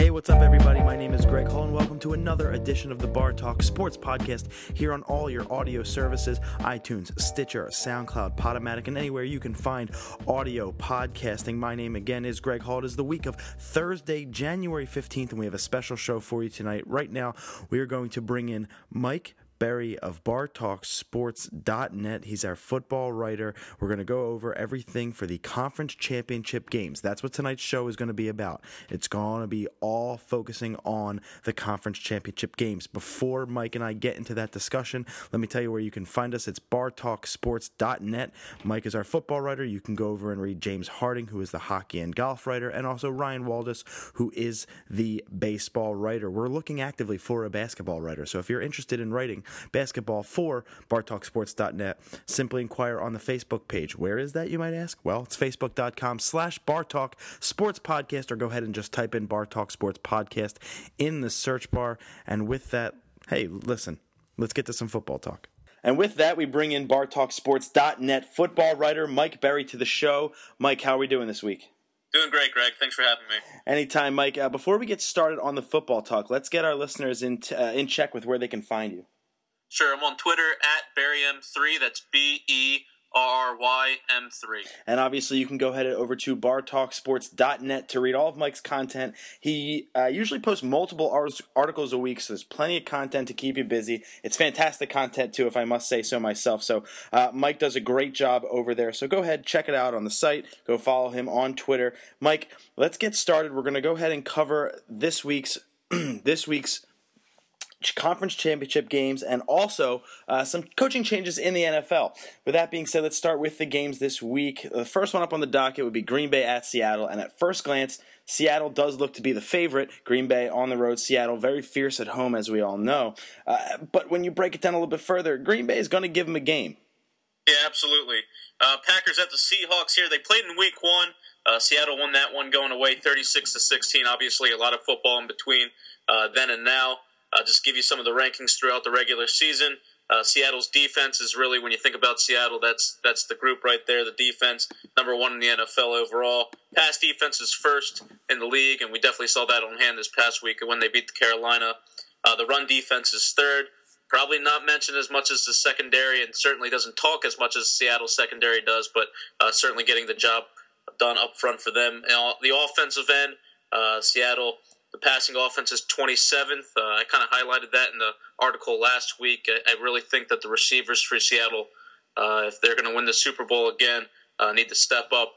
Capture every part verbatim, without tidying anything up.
Hey, what's up, everybody? My name is Greg Hall, and welcome to another edition of the Bar Talk Sports Podcast here on all your audio services, iTunes, Stitcher, SoundCloud, Podomatic, and anywhere you can find audio podcasting. My name, again, is Greg Hall. It is the week of Thursday, January fifteenth, and we have a special show for you tonight. Right now, we are going to bring in Mike Berry of bar talk sports dot net. He's our football writer. We're going to go over everything for the conference championship games. That's what tonight's show is going to be about. It's going to be all focusing on the conference championship games. Before Mike and I get into that discussion, let me tell you where you can find us. It's bar talk sports dot net. Mike is our football writer. You can go over and read James Harding, who is the hockey and golf writer, and also Ryan Waldis, who is the baseball writer. We're looking actively for a basketball writer, so if you're interested in writing basketball for bar talk sports dot net, simply inquire on the Facebook page. Where is that, you might ask? Well, it's facebook.com slash bartalk sports podcast, or go ahead and just type in Bar Talk Sports Podcast in the search bar. And with that, hey, listen, let's get to some football talk. And with that, we bring in bar talk sports dot net football writer Mike Berry to the show. Mike, how are we doing this week? Doing great, Greg. Thanks for having me. Anytime, Mike. Uh, before we get started on the football talk, let's get our listeners in, t- uh, in check with where they can find you. Sure, I'm on Twitter at Berry M three. That's B E R R Y M three. And obviously, you can go ahead over to bar talk sports dot net to read all of Mike's content. He uh, usually posts multiple art- articles a week, so there's plenty of content to keep you busy. It's fantastic content, too, if I must say so myself. So uh, Mike does a great job over there. So go ahead, check it out on the site. Go follow him on Twitter. Mike, let's get started. We're going to go ahead and cover this week's this week's conference championship games, and also uh, some coaching changes in the N F L. With that being said, let's start with the games this week. The first one up on the docket would be Green Bay at Seattle, and at first glance, Seattle does look to be the favorite. Green Bay on the road, Seattle very fierce at home, as we all know. Uh, but when you break it down a little bit further, Green Bay is going to give them a game. Yeah, absolutely. Uh, Packers at the Seahawks here. They played in week one. Uh, Seattle won that one going away thirty-six to sixteen. Obviously, a lot of football in between uh, then and now. Uh, just give you some of the rankings throughout the regular season. Uh, Seattle's defense is really, when you think about Seattle, that's that's the group right there, the defense, number one in the N F L overall. Pass defense is first in the league, and we definitely saw that on hand this past week when they beat the Carolina. Uh, the run defense is third. Probably not mentioned as much as the secondary, and certainly doesn't talk as much as Seattle's secondary does, but uh, certainly getting the job done up front for them. And all, the offensive end, uh, Seattle, the passing offense is twenty-seventh. Uh, I kind of highlighted that in the article last week. I, I really think that the receivers for Seattle, uh, if they're going to win the Super Bowl again, uh, need to step up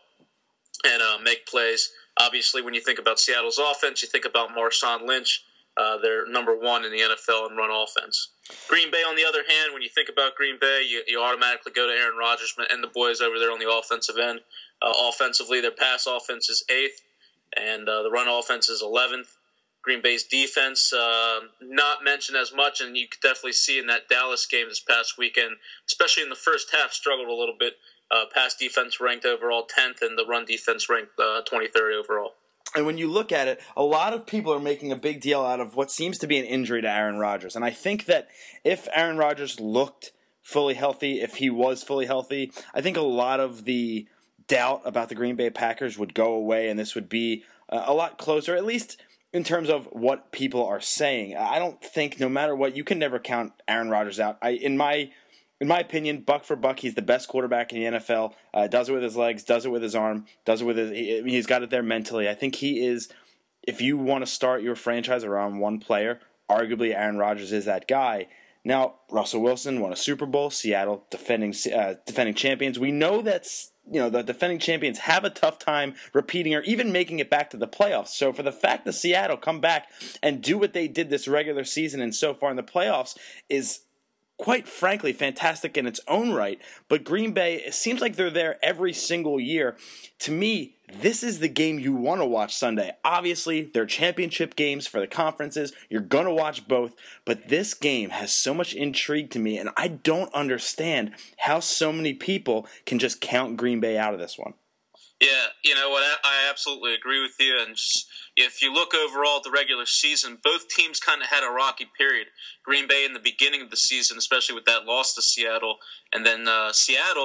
and uh, make plays. Obviously, when you think about Seattle's offense, you think about Marshawn Lynch. Uh, they're number one in the N F L in run offense. Green Bay, on the other hand, when you think about Green Bay, you, you automatically go to Aaron Rodgers and the boys over there on the offensive end. Uh, offensively, their pass offense is eighth, and uh, the run offense is eleventh. Green Bay's defense, uh, not mentioned as much, and you could definitely see in that Dallas game this past weekend, especially in the first half, struggled a little bit. Uh, pass defense ranked overall tenth, and the run defense ranked uh, twenty-third overall. And when you look at it, a lot of people are making a big deal out of what seems to be an injury to Aaron Rodgers. And I think that if Aaron Rodgers looked fully healthy, if he was fully healthy, I think a lot of the doubt about the Green Bay Packers would go away, and this would be uh, a lot closer, at least in terms of what people are saying. I don't think, no matter what, you can never count Aaron Rodgers out. I, in my in my opinion, buck for buck, he's the best quarterback in the N F L. Uh, does it with his legs, does it with his arm, does it with his. He, he's got it there mentally. I think he is. If you want to start your franchise around one player, arguably Aaron Rodgers is that guy. Now, Russell Wilson won a Super Bowl. Seattle defending uh, defending champions. We know that's. You know, the defending champions have a tough time repeating or even making it back to the playoffs. So for the fact that Seattle come back and do what they did this regular season and so far in the playoffs is quite frankly fantastic in its own right. But Green Bay, it seems like they're there every single year. To me, this is the game you want to watch Sunday. Obviously, they're championship games for the conferences. You're going to watch both. But this game has so much intrigue to me, and I don't understand how so many people can just count Green Bay out of this one. Yeah, you know what? I absolutely agree with you. And just if you look overall at the regular season, both teams kind of had a rocky period. Green Bay in the beginning of the season, especially with that loss to Seattle, and then uh, Seattle,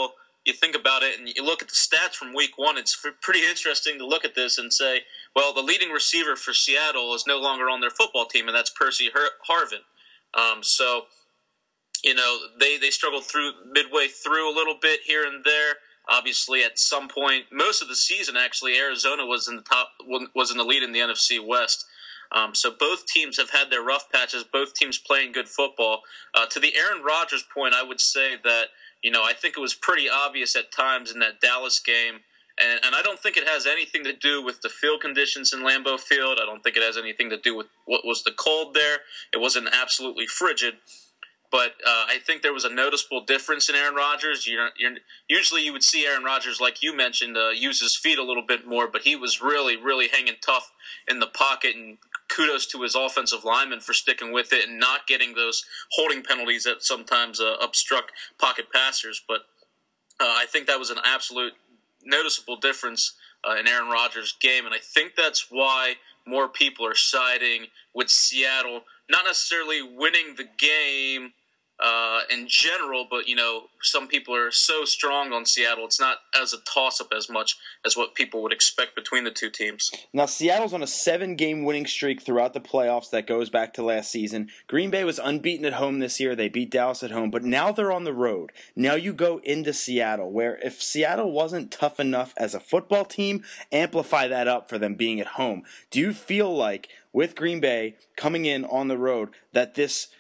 you think about it and you look at the stats from week one, it's pretty interesting to look at this and say, well, the leading receiver for Seattle is no longer on their football team, and that's Percy Harvin. Um, so, you know, they, they struggled through midway through a little bit here and there. Obviously, at some point, most of the season, actually, Arizona was in the top, was in the lead in the N F C West. Um, so both teams have had their rough patches. Both teams playing good football. Uh, to the Aaron Rodgers point, I would say that, you know, I think it was pretty obvious at times in that Dallas game, and, and I don't think it has anything to do with the field conditions in Lambeau Field. I don't think it has anything to do with what was the cold there. It wasn't absolutely frigid. But uh, I think there was a noticeable difference in Aaron Rodgers. You're, you're, usually you would see Aaron Rodgers, like you mentioned, uh, use his feet a little bit more, but he was really, really hanging tough in the pocket, and kudos to his offensive linemen for sticking with it and not getting those holding penalties that sometimes uh, obstruct pocket passers. But uh, I think that was an absolute noticeable difference uh, in Aaron Rodgers' game, and I think that's why more people are siding with Seattle, not necessarily winning the game uh, in general, but, you know, some people are so strong on Seattle, it's not as a toss-up as much as what people would expect between the two teams. Now, Seattle's on a seven-game winning streak throughout the playoffs that goes back to last season. Green Bay was unbeaten at home this year. They beat Dallas at home, but now they're on the road. Now you go into Seattle, where if Seattle wasn't tough enough as a football team, amplify that up for them being at home. Do you feel like, with Green Bay coming in on the road, that this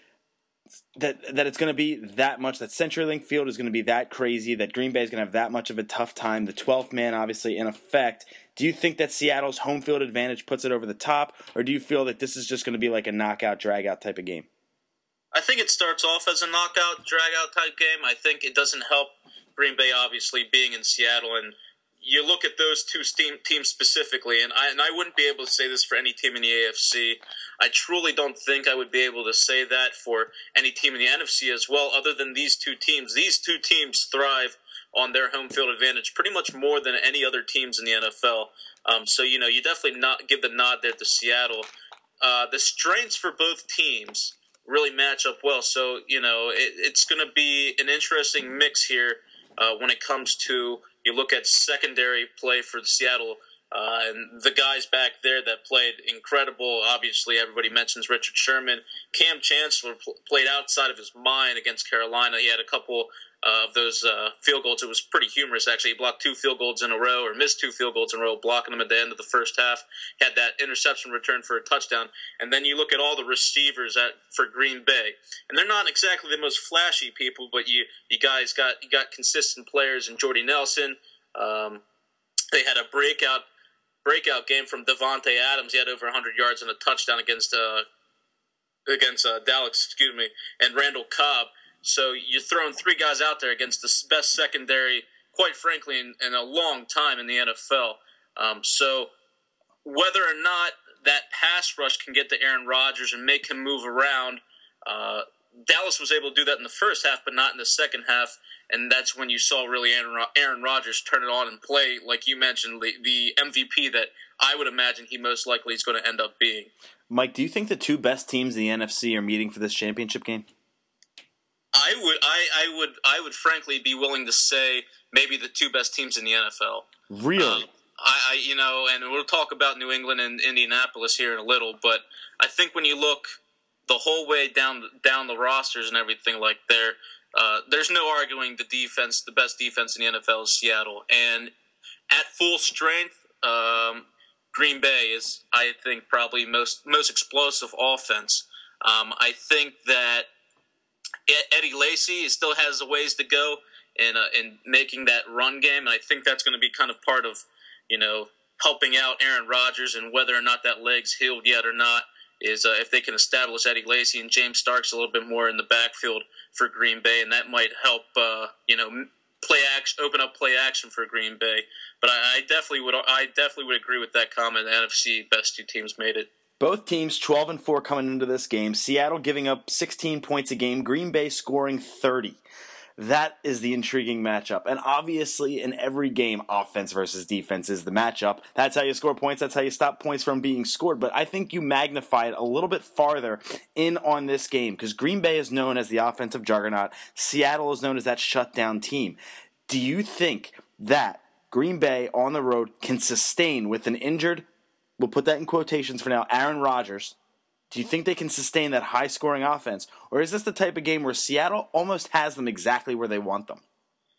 that that it's going to be that much, that CenturyLink Field is going to be that crazy, that Green Bay is going to have that much of a tough time, the twelfth man obviously in effect? Do you think that Seattle's home field advantage puts it over the top, or do you feel that this is just going to be like a knockout, drag-out type of game? I think it starts off as a knockout, drag-out type game. I think it doesn't help Green Bay, obviously, being in Seattle, and you look at those two teams specifically, and I, and I wouldn't be able to say this for any team in the A F C. I truly don't think I would be able to say that for any team in the N F C as well, other than these two teams. These two teams thrive on their home field advantage pretty much more than any other teams in the N F L. Um, so, you know, you definitely not give the nod there to Seattle. Uh, the strengths for both teams really match up well. So, you know, it, it's going to be an interesting mix here uh, when it comes to, you look at secondary play for Seattle, uh, and the guys back there that played incredible. Obviously, everybody mentions Richard Sherman. Cam Chancellor pl- played outside of his mind against Carolina. He had a couple uh, of those uh, field goals. It was pretty humorous, actually. He blocked two field goals in a row, or missed two field goals in a row, blocking them at the end of the first half. Had that interception return for a touchdown. And then you look at all the receivers at for Green Bay, and they're not exactly the most flashy people, but you you guys got you got consistent players in Jordy Nelson. Um, they had a breakout breakout game from Devontae Adams. He had over one hundred yards and a touchdown against uh, against uh, Dallas, excuse me, and Randall Cobb. So you're throwing three guys out there against the best secondary, quite frankly, in, in a long time in the N F L. Um, so whether or not that pass rush can get to Aaron Rodgers and make him move around, uh, Dallas was able to do that in the first half, but not in the second half, and that's when you saw really Aaron, Aaron Rodgers turn it on and play, like you mentioned, the, the M V P that I would imagine he most likely is going to end up being. Mike, do you think the two best teams in the N F C are meeting for this championship game? I would, I, I would, I would frankly be willing to say maybe the two best teams in the N F L. Really? Um, I, I, you know, and we'll talk about New England and Indianapolis here in a little, but I think when you look the whole way down down the rosters and everything like there, uh, there's no arguing the defense, the best defense in the N F L is Seattle. And at full strength, um, Green Bay is, I think, probably most most explosive offense. Um, I think that Eddie Lacy still has a ways to go in uh, in making that run game, and I think that's going to be kind of part of, you know, helping out Aaron Rodgers, and whether or not that leg's healed yet or not is uh, if they can establish Eddie Lacy and James Starks a little bit more in the backfield for Green Bay, and that might help, uh, you know, play action, open up play action for Green Bay. But I, I definitely would, I definitely would agree with that comment. The N F C best two teams made it. Both teams twelve and four coming into this game. Seattle giving up sixteen points a game. Green Bay scoring thirty. That is the intriguing matchup. And obviously, in every game, offense versus defense is the matchup. That's how you score points. That's how you stop points from being scored. But I think you magnify it a little bit farther in on this game, because Green Bay is known as the offensive juggernaut. Seattle is known as that shutdown team. Do you think that Green Bay on the road can sustain with an injured, we'll put that in quotations for now, Aaron Rodgers? Do you think they can sustain that high-scoring offense? Or is this the type of game where Seattle almost has them exactly where they want them?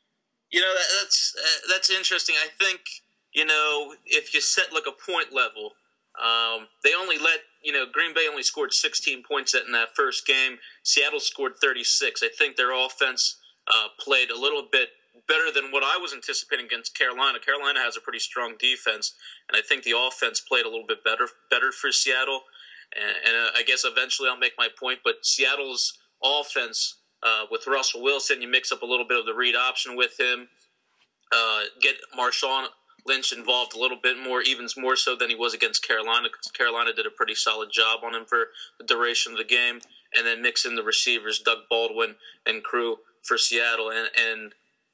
You know, that, that's uh, that's interesting. I think, you know, if you set like a point level, um, they only let, you know, Green Bay only scored sixteen points in that first game. Seattle scored thirty-six. I think their offense uh, played a little bit better than what I was anticipating against Carolina. Carolina has a pretty strong defense, and I think the offense played a little bit better better for Seattle. And, and uh, I guess eventually I'll make my point, but Seattle's offense uh, with Russell Wilson, you mix up a little bit of the read option with him, uh, get Marshawn Lynch involved a little bit more, even more so than he was against Carolina, because Carolina did a pretty solid job on him for the duration of the game, and then mix in the receivers, Doug Baldwin and crew for Seattle. And, and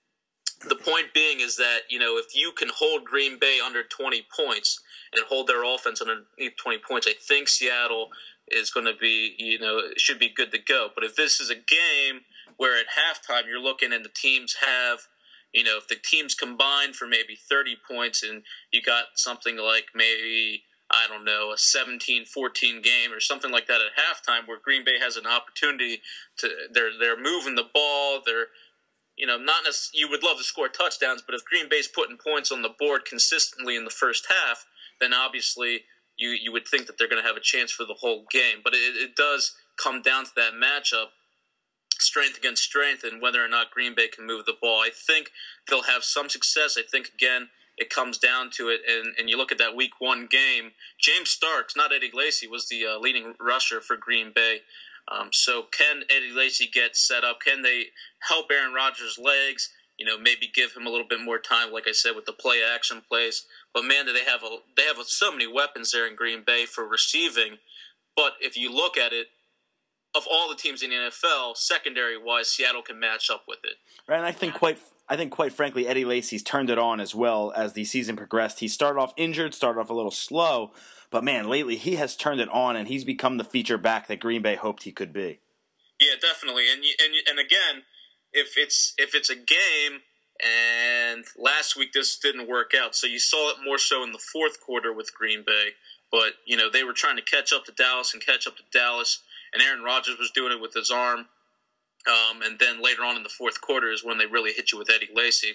the point being is that, you know, if you can hold Green Bay under twenty points and hold their offense underneath twenty points, I think Seattle is going to be, you know, should be good to go. But if this is a game where at halftime you're looking and the teams have, you know, if the teams combine for maybe thirty points and you got something like maybe, I don't know, a seventeen fourteen game or something like that at halftime where Green Bay has an opportunity to, they're, they're moving the ball, they're, you know, not necessarily, you would love to score touchdowns, but if Green Bay's putting points on the board consistently in the first half, then obviously you, you would think that they're going to have a chance for the whole game. But it, it does come down to that matchup, strength against strength, and whether or not Green Bay can move the ball. I think they'll have some success. I think, again, it comes down to it. And, and you look at that week one game, James Starks, not Eddie Lacy, was the uh, leading rusher for Green Bay. Um, so can Eddie Lacy get set up? Can they help Aaron Rodgers' legs? You know, maybe give him a little bit more time, like I said, with the play action plays. But man, do they have a they have a, so many weapons there in Green Bay for receiving. But if you look at it, of all the teams in the N F L, secondary wise, Seattle can match up with it. Right, and I think quite I think quite frankly, Eddie Lacy's turned it on as well as the season progressed. He started off injured, started off a little slow, but man, lately he has turned it on and he's become the feature back that Green Bay hoped he could be. Yeah, definitely. And and and again, if it's if it's a game, and last week this didn't work out, so you saw it more so in the fourth quarter with Green Bay. But you know they were trying to catch up to Dallas and catch up to Dallas, and Aaron Rodgers was doing it with his arm. Um, and then later on in the fourth quarter is when they really hit you with Eddie Lacy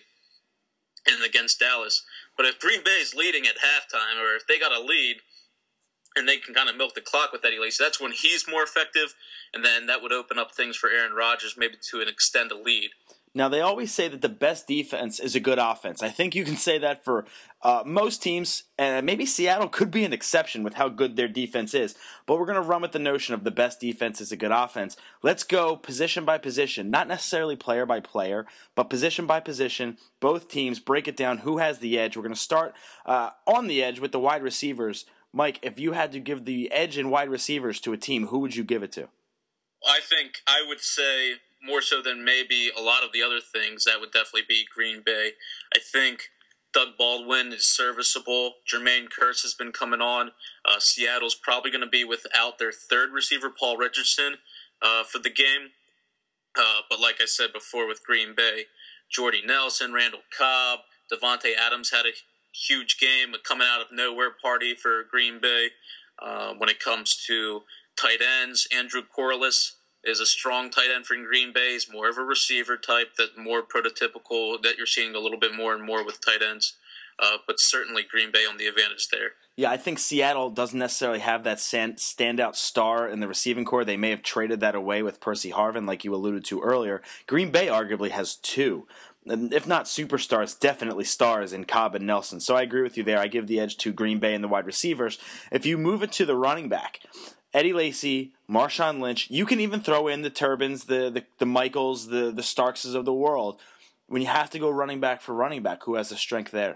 and against Dallas. But if Green Bay is leading at halftime, or if they got a lead, and they can kind of milk the clock with Eddie Lacy, that's when he's more effective, and then that would open up things for Aaron Rodgers maybe to an extend a lead. Now, they always say that the best defense is a good offense. I think you can say that for uh, most teams, and maybe Seattle could be an exception with how good their defense is. But we're going to run with the notion of the best defense is a good offense. Let's go position by position, not necessarily player by player, but position by position. Both teams break it down who has the edge. We're going to start uh, on the edge with the wide receivers. Mike, if you had to give the edge in wide receivers to a team, who would you give it to? I think I would say more so than maybe a lot of the other things, that would definitely be Green Bay. I think Doug Baldwin is serviceable. Jermaine Kearse has been coming on. Uh, Seattle's probably going to be without their third receiver, Paul Richardson, uh, for the game. Uh, but like I said before with Green Bay, Jordy Nelson, Randall Cobb, Devontae Adams had a huge game, a coming out of nowhere party for Green Bay. Uh, when it comes to tight ends, Andrew Corliss is a strong tight end for Green Bay. He's more of a receiver type, that more prototypical that you're seeing a little bit more and more with tight ends. Uh, but certainly Green Bay on the advantage there. Yeah, I think Seattle doesn't necessarily have that standout star in the receiving core. They may have traded that away with Percy Harvin, like you alluded to earlier. Green Bay arguably has two. If not superstars, definitely stars in Cobb and Nelson. So I agree with you there. I give the edge to Green Bay and the wide receivers. If you move it to the running back, Eddie Lacy, Marshawn Lynch, you can even throw in the Turbins, the, the, the Michaels, the, the Starkses of the world. When you have to go running back for running back, who has the strength there?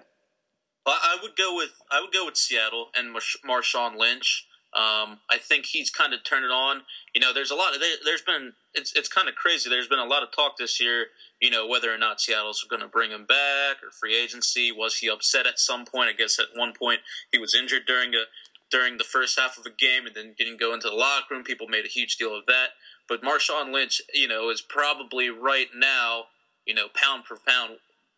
I would go with I would go with Seattle and Marshawn Lynch. Um, I think he's kind of turned it on. You know, there's a lot of there, there's been it's it's kind of crazy. There's been a lot of talk this year. You know, whether or not Seattle's going to bring him back or free agency. Was he upset at some point? I guess at one point he was injured during a during the first half of a game and then didn't go into the locker room. People made a huge deal of that. But Marshawn Lynch, you know, is probably right now, you know, pound for pound,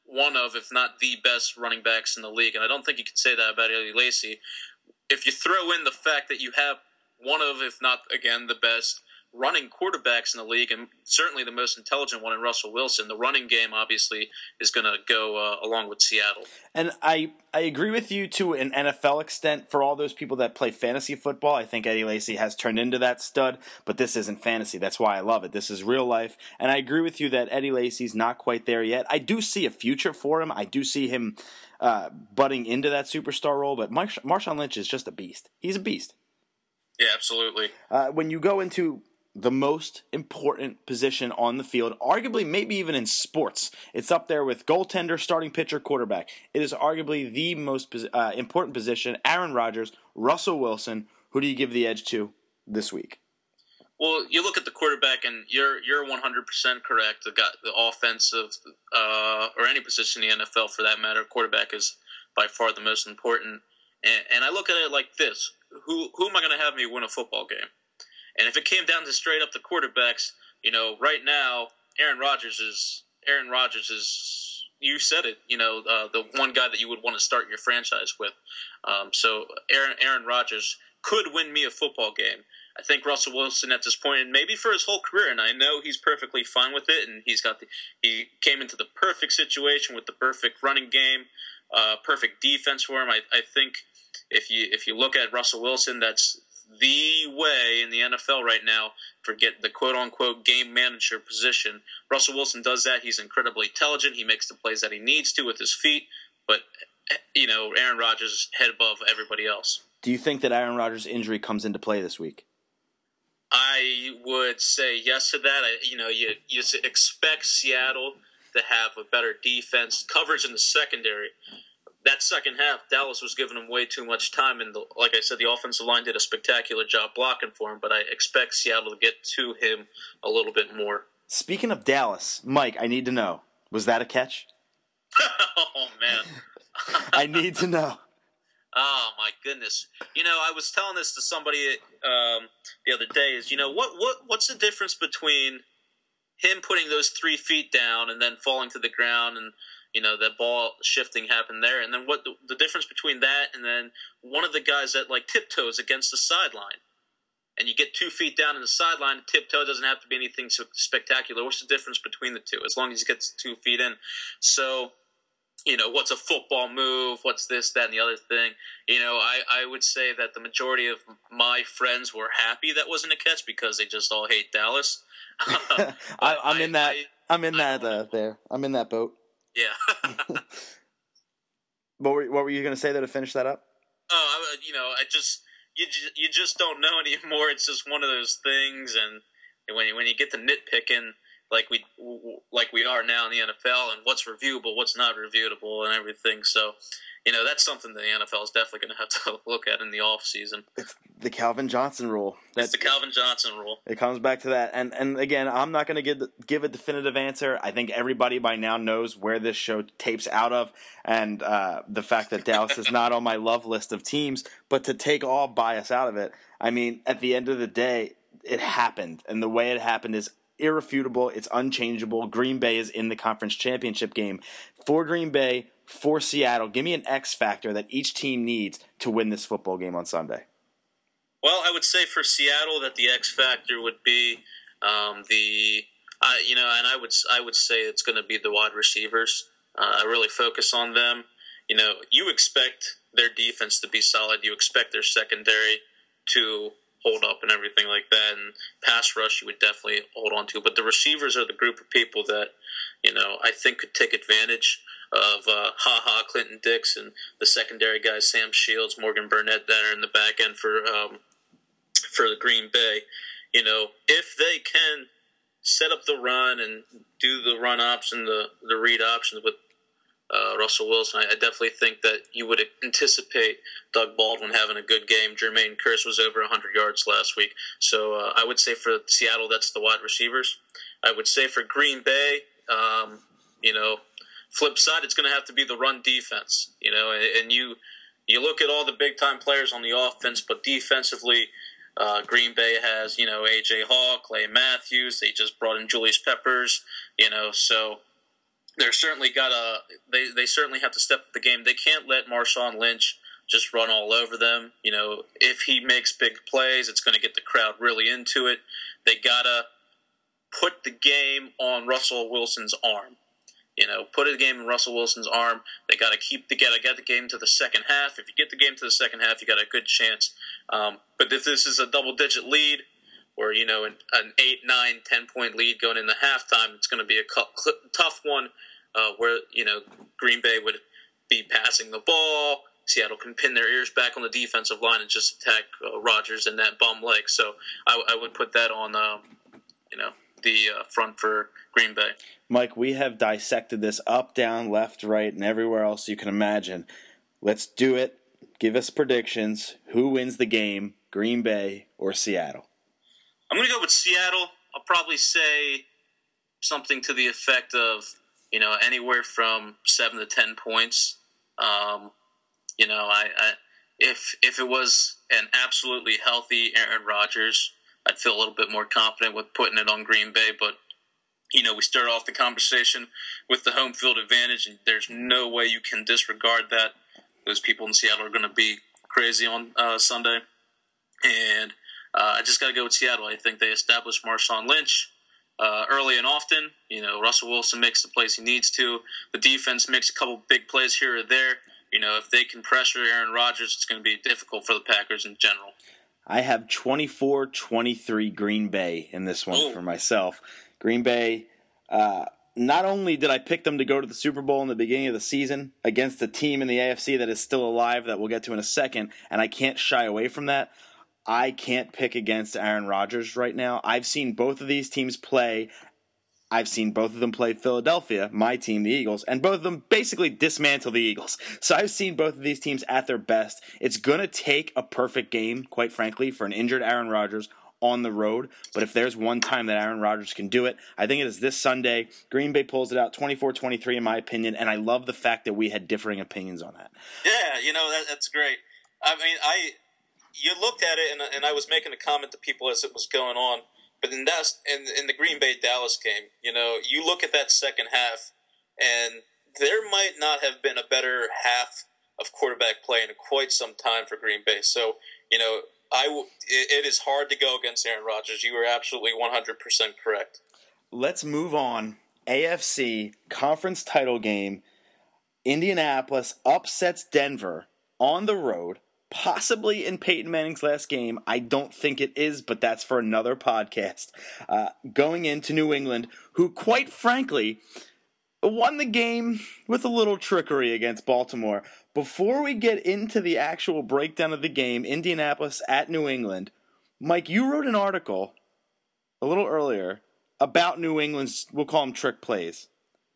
one of, if not the best running backs in the league. And I don't think you could say that about Eddie Lacy. If you throw in the fact that you have one of, if not, again, the best running quarterbacks in the league, and certainly the most intelligent one in Russell Wilson, the running game obviously is going to go uh, along with Seattle. And I, I agree with you to an N F L extent. For all those people that play fantasy football, I think Eddie Lacy has turned into that stud, but this isn't fantasy. That's why I love it. This is real life. And I agree with you that Eddie Lacy's not quite there yet. I do see a future for him. I do see him uh, butting into that superstar role, but Marsh- Marshawn Lynch is just a beast. He's a beast. Yeah, absolutely. Uh, when you go into the most important position on the field, arguably maybe even in sports, it's up there with goaltender, starting pitcher, quarterback. It is arguably the most uh, important position. Aaron Rodgers, Russell Wilson, who do you give the edge to this week? Well, you look at the quarterback, and you're you're one hundred percent correct. The guy, the offensive, uh, or any position in the N F L for that matter, quarterback is by far the most important. And, and I look at it like this: Who who am I going to have me win a football game? And if it came down to straight up the quarterbacks, you know, right now, Aaron Rodgers is Aaron Rodgers is. You said it, you know, uh, the one guy that you would want to start your franchise with. Um, so Aaron Aaron Rodgers could win me a football game. I think Russell Wilson at this point, and maybe for his whole career, and I know he's perfectly fine with it, and he's got the he came into the perfect situation with the perfect running game, uh, perfect defense for him. I, I think if you if you look at Russell Wilson, that's the way in the N F L right now for get the quote-unquote game manager position. Russell Wilson does that. He's incredibly intelligent. He makes the plays that he needs to with his feet. But, you know, Aaron Rodgers is head above everybody else. Do you think that Aaron Rodgers' injury comes into play this week? I would say yes to that. I, you know, you, you expect Seattle to have a better defense, coverage in the secondary. That second half, Dallas was giving him way too much time, and the, like I said, the offensive line did a spectacular job blocking for him, but I expect Seattle to get to him a little bit more. Speaking of Dallas, Mike, I need to know, was that a catch? Oh, man. I need to know. Oh, my goodness. You know, I was telling this to somebody um, the other day, is, you know, what, what what's the difference between him putting those three feet down and then falling to the ground and, you know, that ball shifting happened there. And then what the, the difference between that and then one of the guys that, like, tiptoes against the sideline. And you get two feet down in the sideline, tiptoe doesn't have to be anything so spectacular. What's the difference between the two? As long as he gets two feet in. So, you know, what's a football move? What's this, that, and the other thing? You know, I, I would say that the majority of my friends were happy that wasn't a catch because they just all hate Dallas. I, I'm in that. I, I'm in that. Uh, there. I'm in that boat. Yeah. What were What were you going to say there to finish that up? Oh, I, you know, I just you you just don't know anymore. It's just one of those things, and, and when you, when you get to nitpicking like we like we are now in the N F L, and what's reviewable, what's not reviewable, and everything. So, you know, that's something the N F L is definitely going to have to look at in the off season. It's the Calvin Johnson rule. That's the Calvin Johnson rule. It comes back to that. And and again, I'm not going to give give a definitive answer. I think everybody by now knows where this show tapes out of, and uh, the fact that Dallas is not on my love list of teams. But to take all bias out of it, I mean, at the end of the day, it happened, and the way it happened is irrefutable. It's unchangeable. Green Bay is in the conference championship game. For Green Bay, for Seattle, give me an X factor that each team needs to win this football game on Sunday. Well, I would say for Seattle that the X factor would be um, the, uh, you know, and I would I would say it's going to be the wide receivers. Uh, I really focus on them. You know, you expect their defense to be solid. You expect their secondary to hold up and everything like that, and pass rush you would definitely hold on to. But the receivers are the group of people that, you know, I think could take advantage of uh, Ha-Ha, Clinton Dix, and the secondary guys, Sam Shields, Morgan Burnett, that are in the back end for um, for the Green Bay. You know, if they can set up the run and do the run option, the, the read options with Uh, Russell Wilson, I, I definitely think that you would anticipate Doug Baldwin having a good game. Jermaine Kearse was over one hundred yards last week. So uh, I would say for Seattle, that's the wide receivers. I would say for Green Bay, um, you know, flip side, it's going to have to be the run defense. You know, and, and you you look at all the big-time players on the offense, but defensively, uh, Green Bay has, you know, A J Hawk, Clay Matthews. They just brought in Julius Peppers, you know, so they're certainly got a they, they certainly have to step up the game. They can't let Marshawn Lynch just run all over them. You know, if he makes big plays, it's going to get the crowd really into it. They gotta put the game on Russell Wilson's arm. You know, put the game in Russell Wilson's arm. They got to keep the get get the game to the second half. If you get the game to the second half, you got a good chance. Um, but if this is a double digit lead, or you know, an, an eight, nine, ten point lead going into halftime, it's going to be a cu- cl- tough one. Uh, where you know Green Bay would be passing the ball. Seattle can pin their ears back on the defensive line and just attack uh, Rodgers in that bum leg. So I, I would put that on, uh, you know, the uh, front for Green Bay. Mike, we have dissected this up, down, left, right, and everywhere else you can imagine. Let's do it. Give us predictions. Who wins the game, Green Bay or Seattle? I'm going to go with Seattle. I'll probably say something to the effect of, you know, anywhere from seven to ten points. Um, you know, I, I if if it was an absolutely healthy Aaron Rodgers, I'd feel a little bit more confident with putting it on Green Bay. But you know, we start off the conversation with the home field advantage, and there's no way you can disregard that. Those people in Seattle are going to be crazy on uh, Sunday, and uh, I just got to go with Seattle. I think they established Marshawn Lynch uh, early and often. You know, Russell Wilson makes the plays he needs to. The defense makes a couple big plays here or there. You know, if they can pressure Aaron Rodgers, it's going to be difficult for the Packers in general. I have twenty-four twenty-three Green Bay in this one Ooh. for myself. Green Bay, uh, not only did I pick them to go to the Super Bowl in the beginning of the season against a team in the A F C that is still alive that we'll get to in a second, and I can't shy away from that, I can't pick against Aaron Rodgers right now. I've seen both of these teams play. I've seen both of them play Philadelphia, my team, the Eagles, and both of them basically dismantle the Eagles. So I've seen both of these teams at their best. It's going to take a perfect game, quite frankly, for an injured Aaron Rodgers on the road. But if there's one time that Aaron Rodgers can do it, I think it is this Sunday. Green Bay pulls it out twenty-four twenty-three in my opinion, and I love the fact that we had differing opinions on that. Yeah, you know, that, that's great. I mean, I you looked at it, and, and I was making a comment to people as it was going on. But in that, in, in the Green Bay-Dallas game, you know, you look at that second half, and there might not have been a better half of quarterback play in quite some time for Green Bay. So, you know, I w- it, it is hard to go against Aaron Rodgers. You were absolutely one hundred percent correct. Let's move on. A F C conference title game. Indianapolis upsets Denver on the road. Possibly in Peyton Manning's last game. I don't think it is, but that's for another podcast. Uh, going into New England, who quite frankly won the game with a little trickery against Baltimore. Before we get into the actual breakdown of the game, Indianapolis at New England, Mike, you wrote an article a little earlier about New England's, we'll call them trick plays.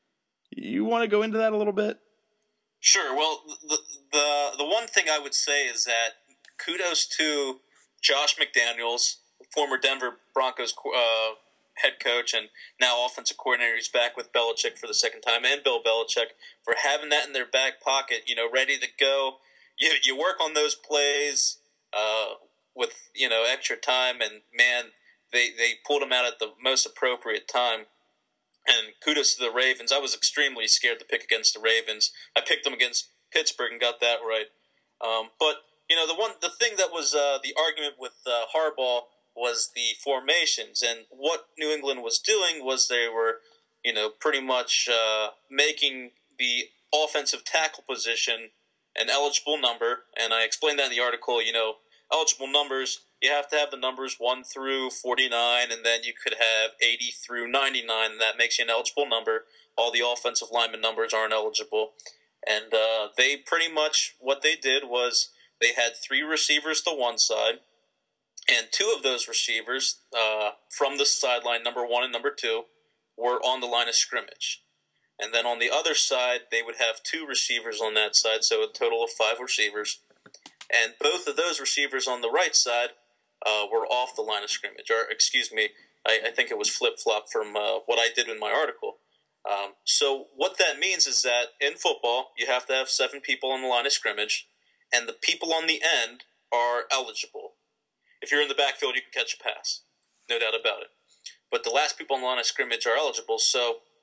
You want to go into that a little bit? Sure. Well, the, the the one thing I would say is that kudos to Josh McDaniels, former Denver Broncos uh, head coach and now offensive coordinator. He's back with Belichick for the second time, and Bill Belichick, for having that in their back pocket, you know, ready to go. You you work on those plays uh, with, you know, extra time, and, man, they, they pulled them out at the most appropriate time. And kudos to the Ravens. I was extremely scared to pick against the Ravens. I picked them against Pittsburgh and got that right. Um, but you know, the one, the thing that was uh, the argument with uh, Harbaugh was the formations, and what New England was doing was they were, you know, pretty much uh, making the offensive tackle position an eligible number. And I explained that in the article. You know, eligible numbers. You have to have the numbers one through forty-nine, and then you could have eighty through ninety-nine, and that makes you an eligible number. All the offensive lineman numbers aren't eligible. And uh, they pretty much, what they did was they had three receivers to one side, and two of those receivers uh, from the sideline, number one and number two, were on the line of scrimmage. And then on the other side, they would have two receivers on that side, so a total of five receivers. And both of those receivers on the right side Uh, were off the line of scrimmage, or excuse me, I, I think it was flip-flop from uh, what I did in my article. Um, so what that means is that in football, you have to have seven people on the line of scrimmage, and the people on the end are eligible. If you're in the backfield, you can catch a pass, no doubt about it. But the last people on the line of scrimmage are eligible, so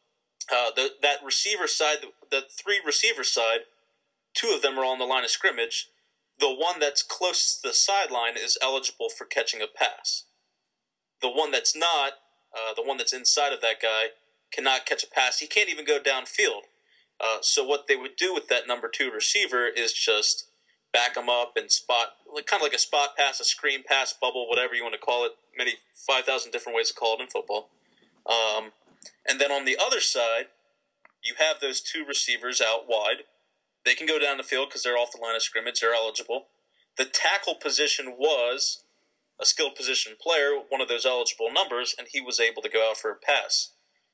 uh, the, that receiver side, the, the three receiver side, two of them are on the line of scrimmage. The one that's closest to the sideline is eligible for catching a pass. The one that's not, uh, the one that's inside of that guy, cannot catch a pass. He can't even go downfield. Uh, so what they would do with that number two receiver is just back him up and spot, like, kind of like a spot pass, a screen pass, bubble, whatever you want to call it. Many five thousand different ways to call it in football. Um, and then on the other side, you have those two receivers out wide. They can go down the field because they're off the line of scrimmage. They're eligible. The tackle position was a skilled position player, one of those eligible numbers, and he was able to go out for a pass.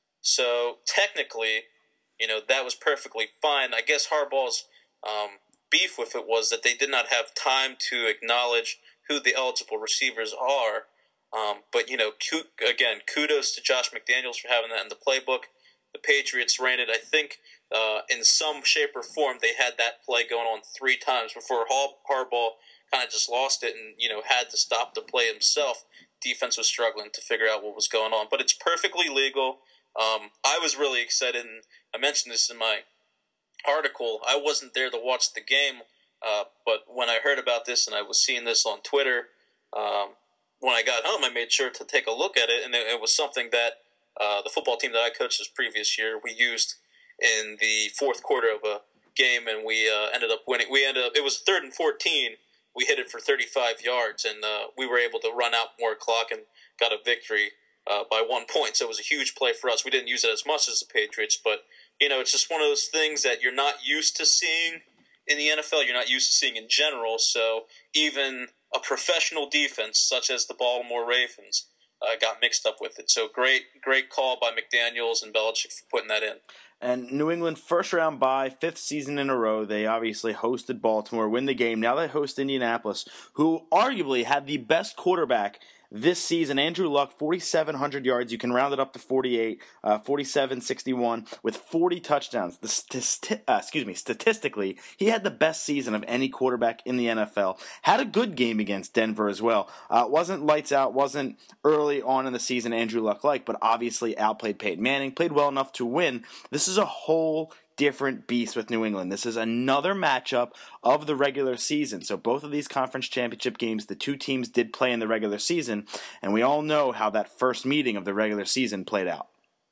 So technically, you know, that was perfectly fine. I guess Harbaugh's um, beef with it was that they did not have time to acknowledge who the eligible receivers are. Um, but, you know, again, kudos to Josh McDaniels for having that in the playbook. The Patriots ran it, I think, uh, in some shape or form. They had that play going on three times before Harbaugh kind of just lost it and, you know, had to stop the play himself. Defense was struggling to figure out what was going on. But it's perfectly legal. Um, I was really excited, and I mentioned this in my article. I wasn't there to watch the game, uh, but when I heard about this and I was seeing this on Twitter, um, when I got home, I made sure to take a look at it, and it, it was something that uh, the football team that I coached this previous year, we used in the fourth quarter of a game, and we uh, ended up winning. We ended up, it was third and fourteen. We hit it for thirty-five yards, and uh, we were able to run out more clock and got a victory uh, by one point. So it was a huge play for us. We didn't use it as much as the Patriots, but, you know, it's just one of those things that you're not used to seeing in the N F L. You're not used to seeing in general. So even a professional defense, such as the Baltimore Ravens, uh, got mixed up with it. So great, great call by McDaniels and Belichick for putting that in. And New England, first round bye, fifth season in a row. They obviously hosted Baltimore, win the game. Now they host Indianapolis, who arguably had the best quarterback this season. Andrew Luck, forty-seven hundred yards. You can round it up to forty-eight, uh, forty-seven sixty-one with forty touchdowns. The sti- uh, excuse me, statistically, he had the best season of any quarterback in the N F L. Had a good game against Denver as well. Uh, wasn't lights out, wasn't early on in the season Andrew Luck like, but obviously outplayed Peyton Manning, played well enough to win. This is a whole different beast with New England. This is another matchup of the regular season. So both of these conference championship games, the two teams did play in the regular season, and we all know how that first meeting of the regular season played out.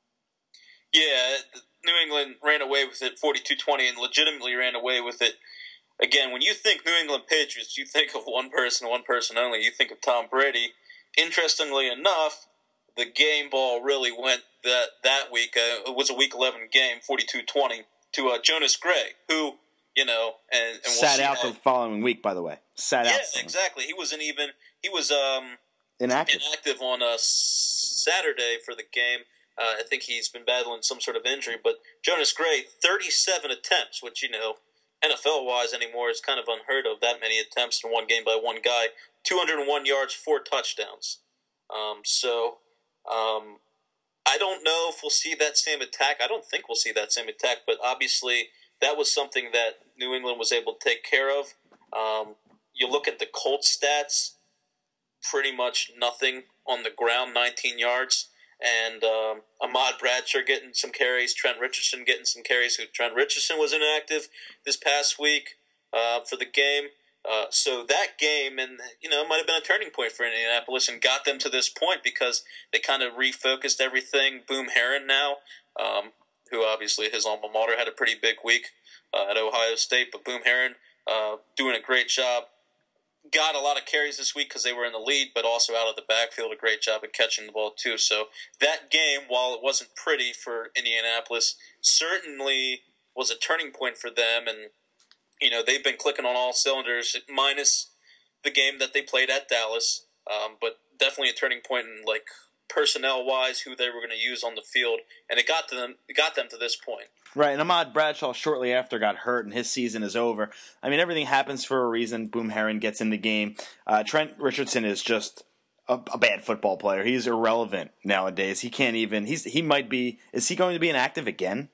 Yeah, New England ran away with it forty-two twenty and legitimately ran away with it. Again, when you think New England Patriots, you think of one person, one person only. You think of Tom Brady. Interestingly enough, the game ball really went that, that week. Uh, it was a Week eleven game, forty-two twenty, to uh, Jonas Gray, who, you know, and, and we'll sat see out how, the following week, by the way. Sat yeah, out. Yeah, exactly. He wasn't even, he was um, inactive. inactive on a Saturday for the game. Uh, I think he's been battling some sort of injury. But Jonas Gray, thirty-seven attempts, which, you know, N F L-wise anymore is kind of unheard of, that many attempts in one game by one guy. two hundred one yards, four touchdowns. Um, so... Um, I don't know if we'll see that same attack. I don't think we'll see that same attack, but obviously that was something that New England was able to take care of. Um, you look at the Colts stats, pretty much nothing on the ground, nineteen yards, and um, Ahmad Bradshaw getting some carries, Trent Richardson getting some carries, who Trent Richardson was inactive this past week uh, for the game. Uh, so that game, and you know, might have been a turning point for Indianapolis and got them to this point because they kind of refocused everything. Boom Herron now, um, who obviously his alma mater had a pretty big week uh, at Ohio State, but Boom Herron uh, doing a great job. Got a lot of carries this week because they were in the lead, but also out of the backfield, a great job at catching the ball too. So that game, while it wasn't pretty for Indianapolis, certainly was a turning point for them. And you know, they've been clicking on all cylinders, minus the game that they played at Dallas, um, but definitely a turning point in, like, personnel-wise, who they were going to use on the field, and it got to them. It got them to this point. Right, and Ahmad Bradshaw shortly after got hurt, and his season is over. I mean, everything happens for a reason. Boom Herron gets in the game. Uh, Trent Richardson is just a, a bad football player. He's irrelevant nowadays. He can't even. He's he might be. Is he going to be inactive again?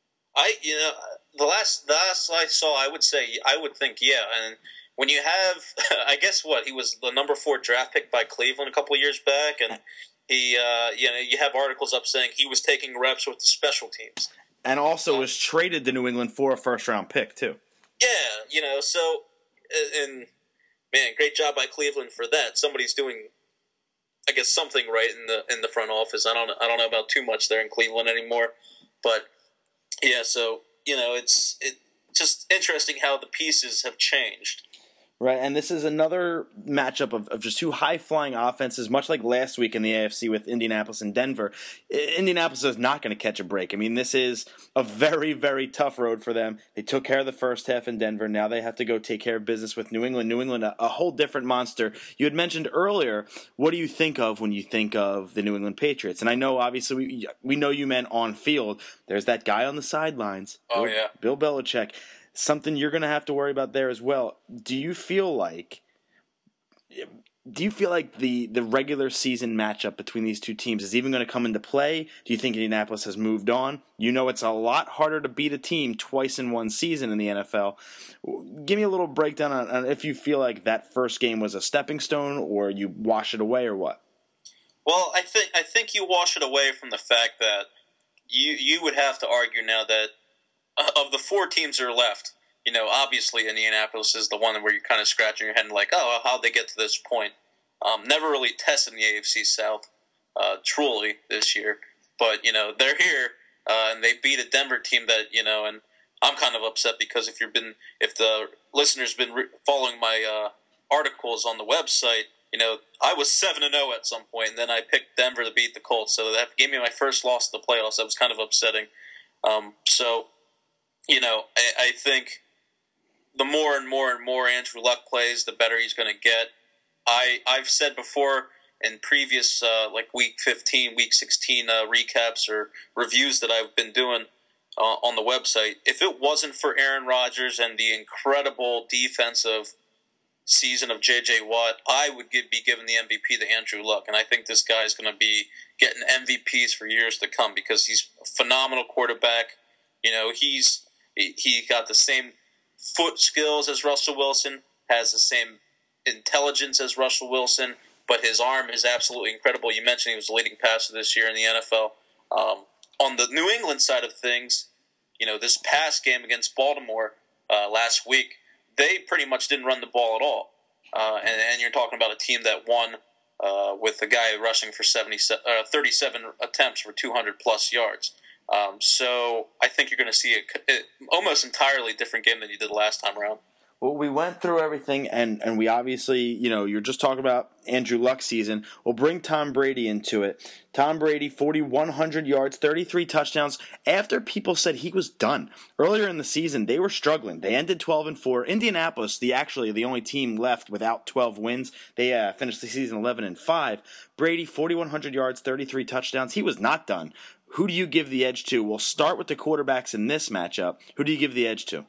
I you know. The last, the last I saw, I would say, I would think, yeah. And when you have, I guess what, he was the number four draft pick by Cleveland a couple of years back, and he, uh, you know, you have articles up saying he was taking reps with the special teams. And also was traded to New England for a first-round pick, too. Yeah, you know, so, and, man, great job by Cleveland for that. Somebody's doing, I guess, something right in the in the front office. I don't I don't know about too much there in Cleveland anymore. But, yeah, so, you know, it's it just interesting how the pieces have changed. Right, and this is another matchup of, of just two high-flying offenses, much like last week in the A F C with Indianapolis and Denver. Indianapolis is not going to catch a break. I mean, this is a very, very tough road for them. They took care of the first half in Denver. Now they have to go take care of business with New England. New England, a, a whole different monster. You had mentioned earlier, what do you think of when you think of the New England Patriots? And I know, obviously, we, we know you meant on field. There's that guy on the sidelines. Oh, Bill, yeah. Bill Belichick. Something you're going to have to worry about there as well. Do you feel like do you feel like the, the regular season matchup between these two teams is even going to come into play? Do you think Indianapolis has moved on? You know it's a lot harder to beat a team twice in one season in the N F L. Give me a little breakdown on, on if you feel like that first game was a stepping stone or you wash it away or what. Well, I think I think you wash it away from the fact that you you would have to argue now that of the four teams that are left, you know, obviously Indianapolis is the one where you're kind of scratching your head and like, oh, how'd they get to this point? Um, never really tested in the A F C South, uh, truly, this year. But, you know, they're here, uh, and they beat a Denver team that, you know, and I'm kind of upset because if you've been, if the listener's been re- following my uh, articles on the website, you know, I was seven and oh at some point, and then I picked Denver to beat the Colts. So that gave me my first loss to the playoffs. That was kind of upsetting. Um, so... You know, I, I think the more and more and more Andrew Luck plays, the better he's going to get. I I've said before in previous uh, like week fifteen, week sixteen uh, recaps or reviews that I've been doing uh, on the website, if it wasn't for Aaron Rodgers and the incredible defensive season of J J Watt, I would give, be giving the M V P to Andrew Luck, and I think this guy is going to be getting M V Ps for years to come because he's a phenomenal quarterback. You know, he's He got the same foot skills as Russell Wilson, has the same intelligence as Russell Wilson, but his arm is absolutely incredible. You mentioned he was the leading passer this year in the N F L. Um, on the New England side of things, you know, this past game against Baltimore uh, last week, they pretty much didn't run the ball at all. Uh, and, and you're talking about a team that won uh, with a guy rushing for seventy, uh, thirty-seven attempts for two hundred plus yards. Um, so I think you're going to see a, a almost entirely different game than you did last time around. Well, we went through everything, and, and we obviously, you know, you're just talking about Andrew Luck's season. We'll bring Tom Brady into it. Tom Brady, forty-one hundred yards, thirty-three touchdowns, after people said he was done. Earlier in the season, they were struggling. They ended twelve and four. Indianapolis, the actually the only team left without twelve wins. They uh, finished the season eleven and five. Brady, forty-one hundred yards, thirty-three touchdowns. He was not done. Who do you give the edge to? We'll start with the quarterbacks in this matchup. Who do you give the edge to?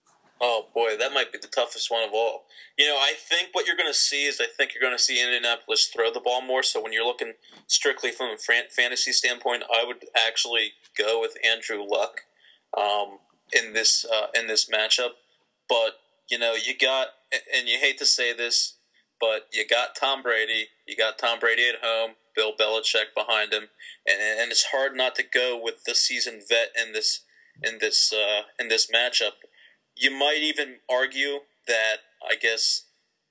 Oh, boy, that might be the toughest one of all. You know, I think what you're going to see is I think you're going to see Indianapolis throw the ball more. So when you're looking strictly from a fantasy standpoint, I would actually go with Andrew Luck um, in this uh, in this matchup. But, you know, you got, and you hate to say this, but you got Tom Brady. You got Tom Brady at home. Bill Belichick behind him, and and it's hard not to go with the seasoned vet in this in this uh, in this matchup. You might even argue that I guess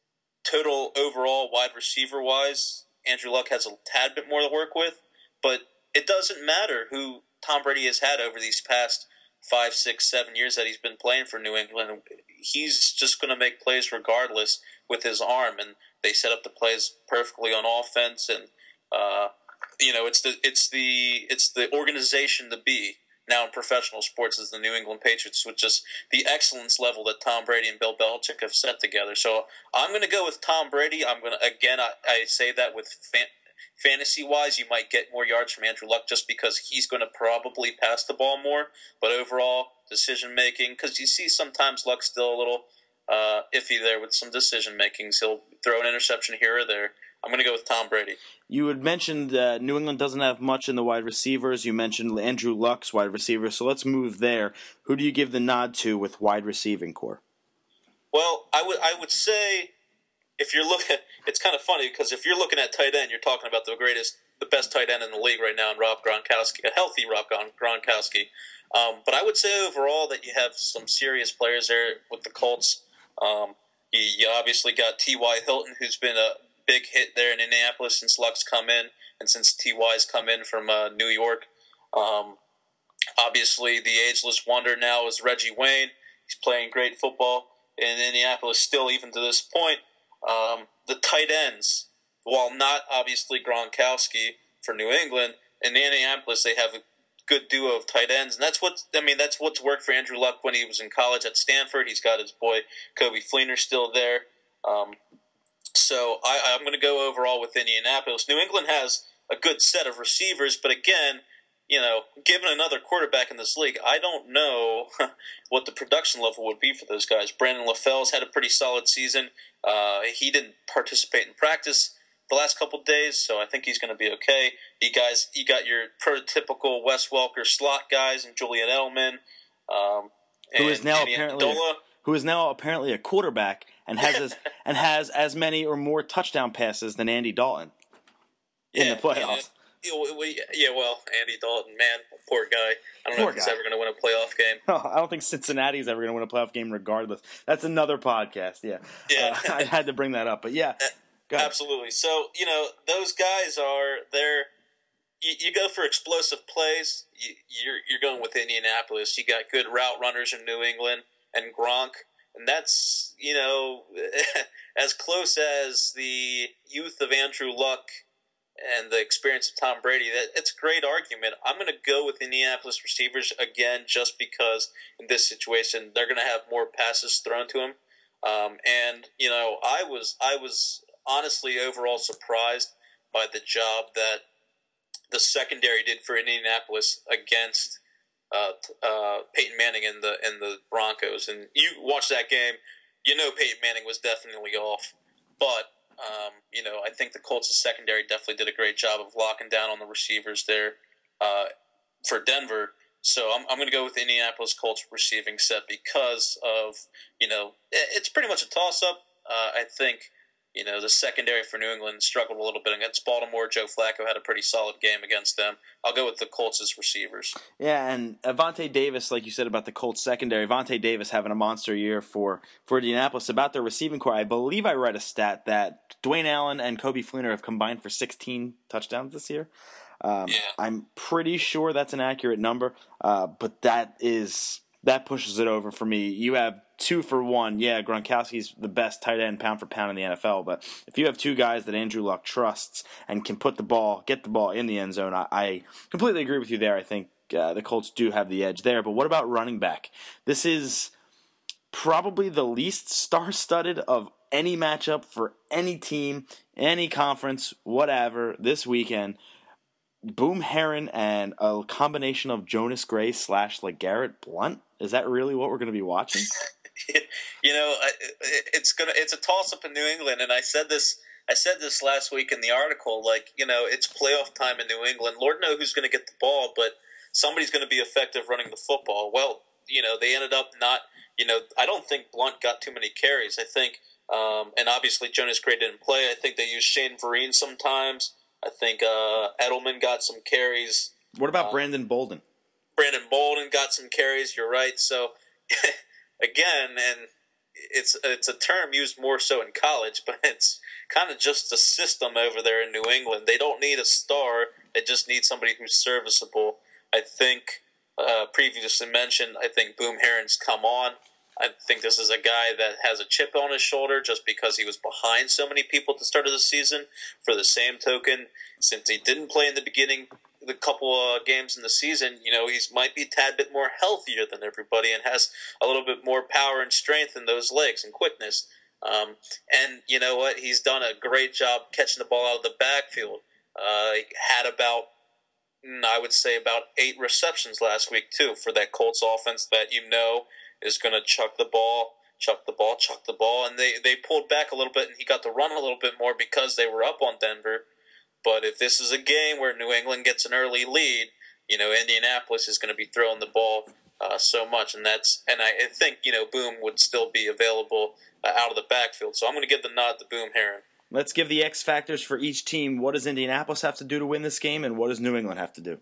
total overall wide receiver wise, Andrew Luck has a tad bit more to work with, but it doesn't matter who Tom Brady has had over these past five, six, seven years that he's been playing for New England. He's just going to make plays regardless with his arm, and they set up the plays perfectly on offense and. Uh, you know, it's the it's the it's the organization to be now in professional sports is the New England Patriots, with just the excellence level that Tom Brady and Bill Belichick have set together. So I'm going to go with Tom Brady. I'm going to again, I, I say that with fan, fantasy wise, you might get more yards from Andrew Luck just because he's going to probably pass the ball more. But overall, decision making, because you see sometimes Luck's still a little uh, iffy there with some decision makings. He'll throw an interception here or there. I'm going to go with Tom Brady. You had mentioned uh, New England doesn't have much in the wide receivers. You mentioned Andrew Luck's wide receiver, so let's move there. Who do you give the nod to with wide receiving core? Well, I would I would say if you're looking, it's kind of funny because if you're looking at tight end, you're talking about the greatest the best tight end in the league right now in Rob Gronkowski, a healthy Rob Gronkowski. Um, but I would say overall that you have some serious players there with the Colts. Um, you, you obviously got T Y. Hilton, who's been a big hit there in Indianapolis since Luck's come in and since T Y's come in from uh, New York. Um, obviously, the ageless wonder now is Reggie Wayne. He's playing great football in Indianapolis still, even to this point. Um, the tight ends, while not obviously Gronkowski for New England, in Indianapolis they have a good duo of tight ends, and that's what I mean. That's what's worked for Andrew Luck when he was in college at Stanford. He's got his boy Coby Fleener still there. Um, so I, I'm going to go overall with Indianapolis. New England has a good set of receivers, but again, you know, given another quarterback in this league, I don't know what the production level would be for those guys. Brandon LaFell's had a pretty solid season. Uh, he didn't participate in practice the last couple of days, so I think he's going to be okay. You guys, you got your prototypical Wes Welker slot guys and Julian Edelman, um, who and is now Danny apparently Amendola. who is now apparently a quarterback and has as, and has as many or more touchdown passes than Andy Dalton in yeah, the playoffs. Yeah, yeah, well, Andy Dalton, man, poor guy. I don't Poor know if he's guy. ever going to win a playoff game. Oh, I don't think Cincinnati's ever going to win a playoff game regardless. That's another podcast, yeah. Yeah. Uh, I had to bring that up, but yeah. Go ahead. Absolutely. So, you know, those guys are, they're, you, you go for explosive plays, you, you're, you're going with Indianapolis. You got good route runners in New England and Gronk, and that's, you know, as close as the youth of Andrew Luck and the experience of Tom Brady. That it's a great argument. I'm going to go with Indianapolis receivers again, just because in this situation they're going to have more passes thrown to them. Um, and you know, I was I was honestly overall surprised by the job that the secondary did for Indianapolis against uh, uh, Peyton Manning and the and the Broncos. And you watch that game, you know Peyton Manning was definitely off, but Um, you know, I think the Colts' secondary definitely did a great job of locking down on the receivers there uh, for Denver. So I'm, I'm going to go with Indianapolis Colts receiving set because of, you know, it's pretty much a toss-up. Uh, I think, you know, the secondary for New England struggled a little bit against Baltimore. Joe Flacco had a pretty solid game against them. I'll go with the Colts' receivers. Yeah, and Avonte Davis, like you said about the Colts secondary, Avonte Davis having a monster year for, for Indianapolis. About their receiving core, I believe I read a stat that Dwayne Allen and Coby Fleener have combined for sixteen touchdowns this year. Um, yeah. I'm pretty sure that's an accurate number, uh, but that is that pushes it over for me. You have two for one. Yeah, Gronkowski's the best tight end pound for pound in the N F L, but if you have two guys that Andrew Luck trusts and can put the ball, get the ball in the end zone, I, I completely agree with you there. I think uh, the Colts do have the edge there. But what about running back? This is probably the least star-studded of any matchup for any team, any conference, whatever, this weekend. Boom Herron and a combination of Jonas Gray slash LeGarrette Blount. Is that really what we're going to be watching? You know, it's gonna it's a toss up in New England, and I said this I said this last week in the article. Like, you know, it's playoff time in New England. Lord knows who's going to get the ball, but somebody's going to be effective running the football. Well, you know, they ended up not. You know, I don't think Blount got too many carries. I think, um, and obviously Jonas Gray didn't play. I think they used Shane Vereen sometimes. I think uh, Edelman got some carries. What about uh, Brandon Bolden? Brandon Bolden got some carries. You're right. So again, and it's it's a term used more so in college, but it's kind of just a system over there in New England. They don't need a star; they just need somebody who's serviceable. I think uh, previously mentioned. I think Boom Herron's come on. I think this is a guy that has a chip on his shoulder just because he was behind so many people at the start of the season. For the same token, since he didn't play in the beginning, the couple uh, games in the season, you know, he's might be a tad bit more healthier than everybody and has a little bit more power and strength in those legs and quickness. Um, and you know what? He's done a great job catching the ball out of the backfield. Uh, he had about, I would say, about eight receptions last week, too, for that Colts offense that you know is going to chuck the ball, chuck the ball, chuck the ball. And they, they pulled back a little bit, and he got to run a little bit more because they were up on Denver. But if this is a game where New England gets an early lead, you know, Indianapolis is going to be throwing the ball uh, so much. And that's and I think, you know, Boom would still be available uh, out of the backfield. So I'm going to give the nod to Boom Herron. let's give the X factors for each team. What does Indianapolis have to do to win this game, and what does New England have to do?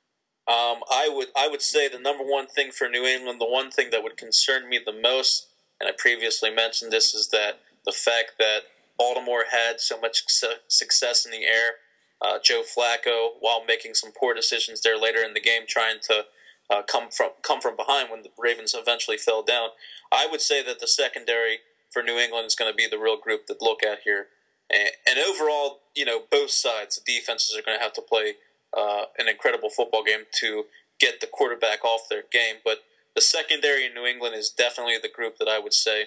Um, I would I would say the number one thing for New England, the one thing that would concern me the most, and I previously mentioned this, is that the fact that Baltimore had so much success in the air. Uh, Joe Flacco, while making some poor decisions there later in the game, trying to uh, come from come from behind when the Ravens eventually fell down. I would say that the secondary for New England is going to be the real group to look at here. And, and overall, you know, both sides, the defenses are going to have to play uh, an incredible football game to get the quarterback off their game. But the secondary in New England is definitely the group that I would say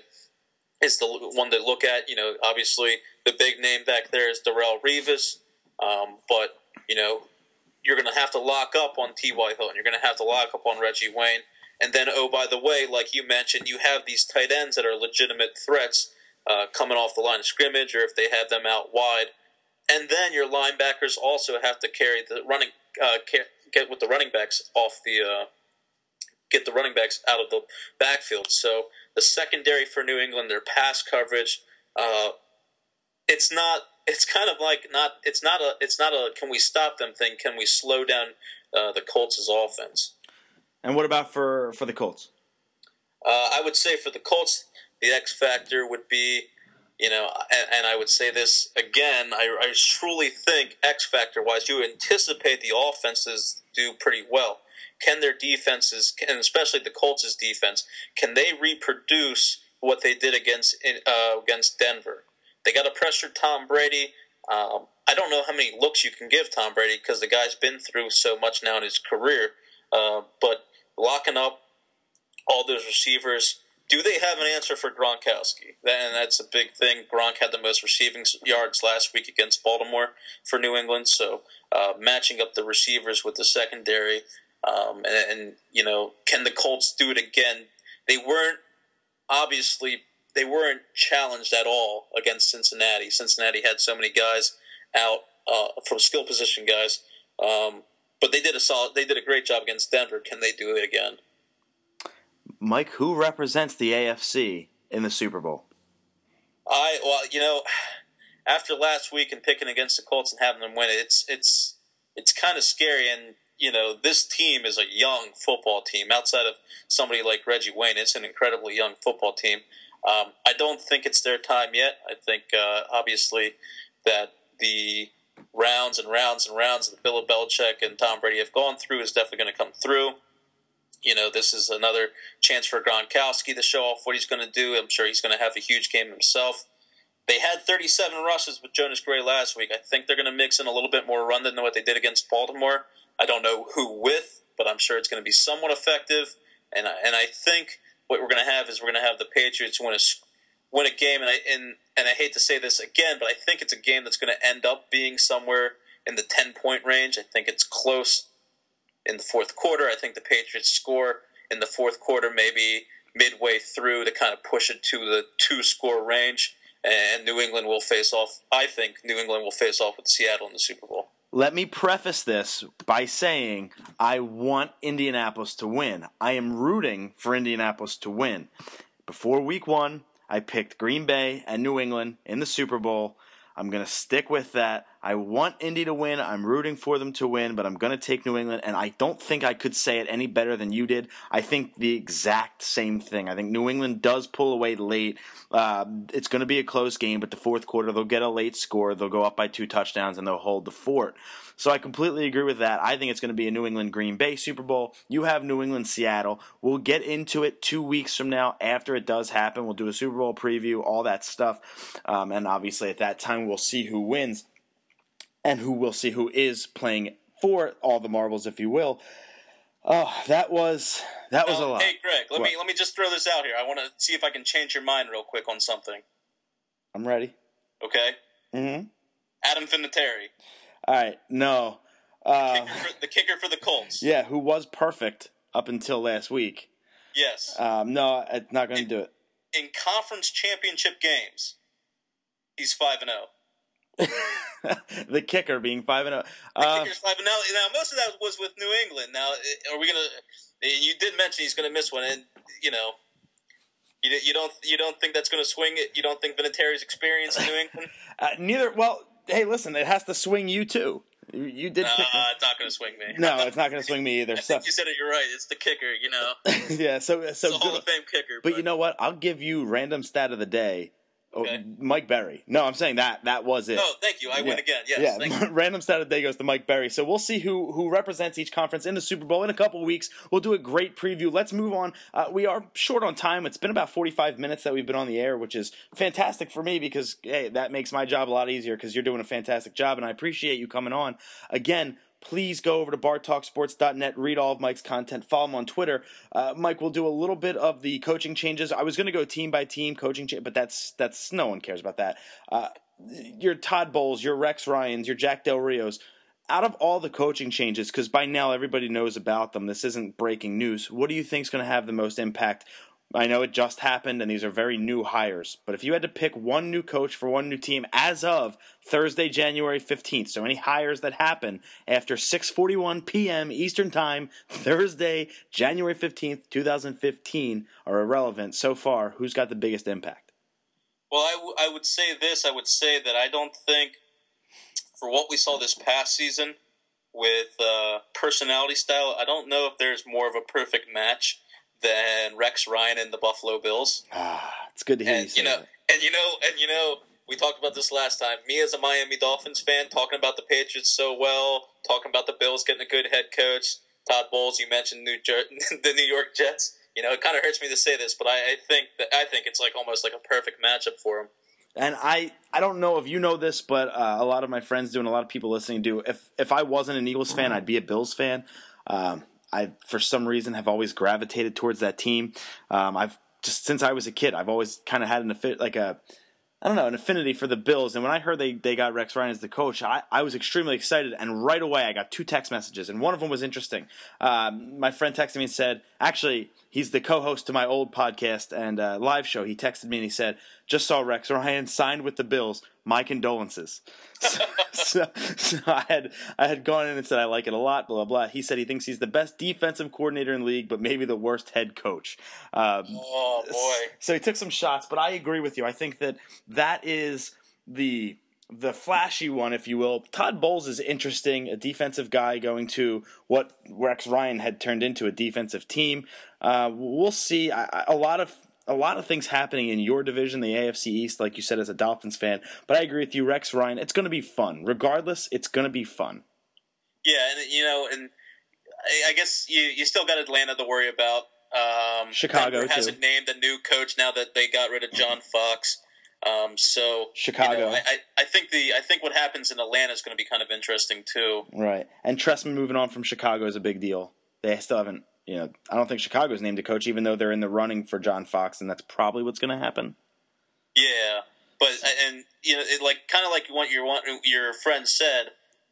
is the one to look at. You know, obviously the big name back there is Darrelle Revis. Um, but, you know, you're going to have to lock up on T Y. Hilton. You're going to have to lock up on Reggie Wayne. And then, oh, by the way, like you mentioned, you have these tight ends that are legitimate threats uh, coming off the line of scrimmage, or if they have them out wide. And then your linebackers also have to carry the running, uh, get with the running backs off the, uh, get the running backs out of the backfield. So the secondary for New England, their pass coverage, uh, it's not. It's kind of like not. It's not a. It's not a. Can we stop them thing? Can we slow down uh, the Colts' offense? And what about for, for the Colts? Uh, I would say for the Colts, the X factor would be, you know, and, and I would say this again. I, I truly think X factor wise, you anticipate the offenses do pretty well. Can their defenses, and especially the Colts' defense, can they reproduce what they did against uh, against Denver? They got to pressure Tom Brady. Um, I don't know how many looks you can give Tom Brady because the guy's been through so much now in his career. Uh, but locking up all those receivers, do they have an answer for Gronkowski? And that's a big thing. Gronk had the most receiving yards last week against Baltimore for New England. So uh, matching up the receivers with the secondary. Um, and, and, you know, can the Colts do it again? They weren't, obviously, they weren't challenged at all against Cincinnati. Cincinnati had so many guys out uh, from skill position guys, um, but they did a solid. They did a great job against Denver. Can they do it again? Mike, who represents the A F C in the Super Bowl? I well, you know, after last week and picking against the Colts and having them win it, it's it's it's kind of scary. And you know, this team is a young football team. Outside of somebody like Reggie Wayne, it's an incredibly young football team. Um, I don't think it's their time yet. I think, uh, obviously, that the rounds and rounds and rounds that Bill Belichick and Tom Brady have gone through is definitely going to come through. You know, this is another chance for Gronkowski to show off what he's going to do. I'm sure he's going to have a huge game himself. They had thirty-seven rushes with Jonas Gray last week. I think they're going to mix in a little bit more run than what they did against Baltimore. I don't know who with, but I'm sure it's going to be somewhat effective. And I, and I think what we're going to have is we're going to have the Patriots win a win a game, and I and, and I hate to say this again, but I think it's a game that's going to end up being somewhere in the ten point range. I think it's close in the fourth quarter. I think the Patriots score in the fourth quarter, maybe midway through, to kind of push it to the two score range, and New England will face off. I think New England will face off with Seattle in the Super Bowl. Let me preface this by saying I want Indianapolis to win. I am rooting for Indianapolis to win. Before week one, I picked Green Bay and New England in the Super Bowl. I'm going to stick with that. I want Indy to win. I'm rooting for them to win, but I'm going to take New England, and I don't think I could say it any better than you did. I think the exact same thing. I think New England does pull away late. Uh, it's going to be a close game, but the fourth quarter, they'll get a late score. They'll go up by two touchdowns, and they'll hold the fort. So I completely agree with that. I think it's going to be a New England-Green Bay Super Bowl. You have New England-Seattle. We'll get into it two weeks from now after it does happen. We'll do a Super Bowl preview, all that stuff. Um, and obviously at that time we'll see who wins and who we'll see who is playing for all the marbles, if you will. Oh, that was that was now, a lot. Hey, Greg, let what? me let me just throw this out here. I want to see if I can change your mind real quick on something. I'm ready. Okay? Mm-hmm. Adam Vinatieri. All right, no. Uh, the, kicker for, the kicker for the Colts. Yeah, who was perfect up until last week. Yes. Um, no, it's not going to do it. In conference championship games, he's five and zero. The kicker being five and zero. The Uh, kicker's five and zero. Now, most of that was with New England. Now, are we gonna? You did mention he's going to miss one, and you know, You, you don't you don't think that's going to swing it? You don't think Vinatieri's experience in New England? uh, neither. Well, hey, listen, it has to swing you too. You, you did. Uh, pick it's not going to swing me. No, it's not going to swing me either. I so. think you said it. You're right. It's the kicker. You know. yeah. So so it's a good. Hall of Fame kicker. But, but you know what? I'll give you random stat of the day. Okay. Oh, Mike Berry. No, I'm saying that that was it. Oh, thank you. I yeah. win again. Yes. Yeah. Thank you. Random stat of the day goes to Mike Berry. So we'll see who who represents each conference in the Super Bowl in a couple of weeks. We'll do a great preview. Let's move on. Uh, we are short on time. It's been about forty-five minutes that we've been on the air, which is fantastic for me because hey, that makes my job a lot easier because you're doing a fantastic job, and I appreciate you coming on again. Please go over to bar talk sports dot net, read all of Mike's content, follow him on Twitter. Uh, Mike will do a little bit of the coaching changes. I was going to go team by team coaching, cha- but that's that's no one cares about that. Uh, your Todd Bowles, your Rex Ryans, your Jack Del Rios. Out of all the coaching changes, because by now everybody knows about them, this isn't breaking news. What do you think is going to have the most impact? I know it just happened, and these are very new hires. But if you had to pick one new coach for one new team as of Thursday, January fifteenth, so any hires that happen after six forty-one p.m. Eastern Time, Thursday, January fifteenth, twenty fifteen, are irrelevant so far, who's got the biggest impact? Well, I, w- I would say this. I would say that I don't think, for what we saw this past season with uh, personality style, I don't know if there's more of a perfect match than Rex Ryan and the Buffalo Bills. Ah, it's good to hear and, you say you know, that. And you know, and you know, we talked about this last time. Me as a Miami Dolphins fan, talking about the Patriots so well, talking about the Bills getting a good head coach. Todd Bowles, you mentioned New Jer- the New York Jets. You know, it kind of hurts me to say this, but I, I think that I think it's like almost like a perfect matchup for him. And I, I don't know if you know this, but uh, a lot of my friends do and a lot of people listening do. If if I wasn't an Eagles fan, I'd be a Bills fan. Um, I, for some reason, have always gravitated towards that team. Um, I've just since I was a kid, I've always kind of had an affi- like a, I don't know, an affinity for the Bills. And when I heard they, they got Rex Ryan as the coach, I, I was extremely excited. And right away, I got two text messages, and one of them was interesting. Um, my friend texted me and said, actually, he's the co-host to my old podcast and uh, live show. He texted me and he said, just saw Rex Ryan signed with the Bills. My condolences. So, so, so I had I had gone in and said I like it a lot, blah, blah, blah. He said he thinks he's the best defensive coordinator in the league, but maybe the worst head coach. Um, oh, boy. So he took some shots, but I agree with you. I think that that is the the flashy one, if you will. Todd Bowles is interesting, a defensive guy going to what Rex Ryan had turned into, a defensive team. Uh, we'll see. I, I, a lot of A lot of things happening in your division, the A F C East, like you said, as a Dolphins fan. But I agree with you, Rex Ryan. It's going to be fun. Regardless, it's going to be fun. Yeah, and you know, and I, I guess you you still got Atlanta to worry about. Um, Chicago Denver hasn't too. named a new coach now that they got rid of John Fox. Um, so Chicago. You know, I, I, I think the I think what happens in Atlanta is going to be kind of interesting too. Right, and Trestman moving on from Chicago is a big deal. They still haven't. You know, I don't think Chicago's named a coach, even though they're in the running for John Fox, and that's probably what's going to happen. Yeah, but and you know, it, like kind of like what your your friend said,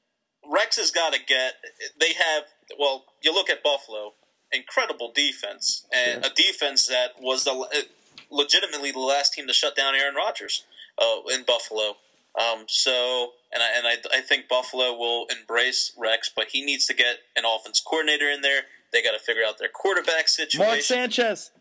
Rex has got to get. They have well, you look at Buffalo, incredible defense, and Sure. a defense that was the legitimately the last team to shut down Aaron Rodgers uh, in Buffalo. Um, so, and I and I, I think Buffalo will embrace Rex, but he needs to get an offense coordinator in there. They got to figure out their quarterback situation. Mark Sanchez.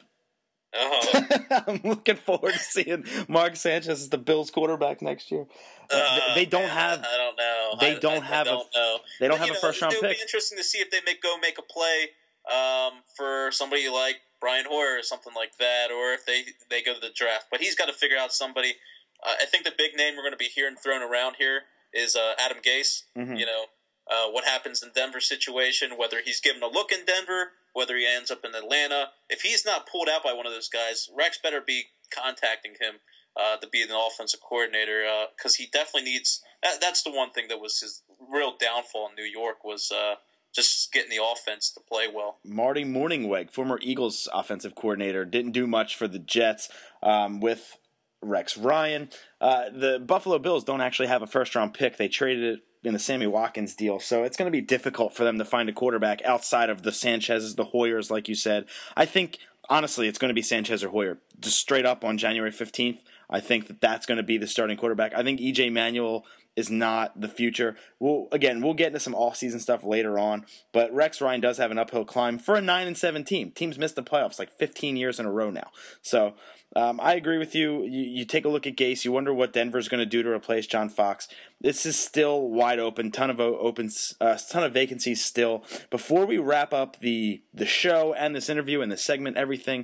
Oh. I'm looking forward to seeing Mark Sanchez as the Bills quarterback next year. Uh, they, they don't man, have. I don't know. They I, don't I, have. I don't a, know. They don't but, have a know, first round it pick. It would be interesting to see if they make go make a play um, for somebody like Brian Hoyer or something like that, or if they they go to the draft. But he's got to figure out somebody. Uh, I think the big name we're going to be hearing thrown around here is uh, Adam Gase. Mm-hmm. You know uh, what happens in Denver situation, whether he's given a look in Denver, whether he ends up in Atlanta. If he's not pulled out by one of those guys, Rex better be contacting him uh, to be an offensive coordinator because uh, he definitely needs. That, that's the one thing that was his real downfall in New York was uh, just getting the offense to play well. Marty Morningweg, former Eagles offensive coordinator, didn't do much for the Jets um, with Rex Ryan. Uh, the Buffalo Bills don't actually have a first-round pick. They traded it in the Sammy Watkins deal, so it's going to be difficult for them to find a quarterback outside of the Sanchez's, the Hoyers, like you said. I think, honestly, it's going to be Sanchez or Hoyer. Just straight up on January fifteenth, I think that that's going to be the starting quarterback. I think E J Manuel is not the future. We'll again, we'll get into some off-season stuff later on, but Rex Ryan does have an uphill climb for a nine and seven team. Teams missed the playoffs like fifteen years in a row now. So um, I agree with you. you. You take a look at Gase. You wonder what Denver's going to do to replace John Fox. This is still wide open. Ton of open, uh, ton of vacancies still. Before we wrap up the the show and this interview and the segment, everything,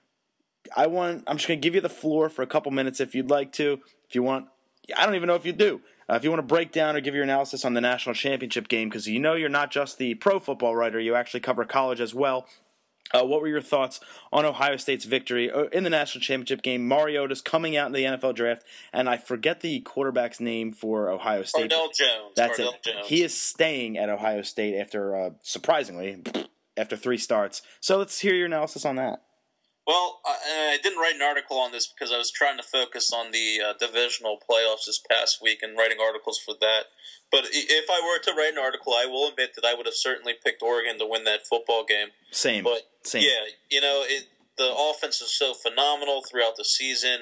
I want. I'm just going to give you the floor for a couple minutes if you'd like to. If you want, I don't even know if you do. Uh, if you want to break down or give your analysis on the national championship game, because you know you're not just the pro football writer, you actually cover college as well. Uh, what were your thoughts on Ohio State's victory in the national championship game? Mariota's coming out in the N F L draft, and I forget the quarterback's name for Ohio State. Cardell Jones. That's Cardell it. Jones. He is staying at Ohio State after, uh, surprisingly, after three starts. So let's hear your analysis on that. Well, I, I didn't write an article on this because I was trying to focus on the uh, divisional playoffs this past week and writing articles for that. But if I were to write an article, I will admit that I would have certainly picked Oregon to win that football game. Same. But Same. yeah, you know, it, the offense is so phenomenal throughout the season.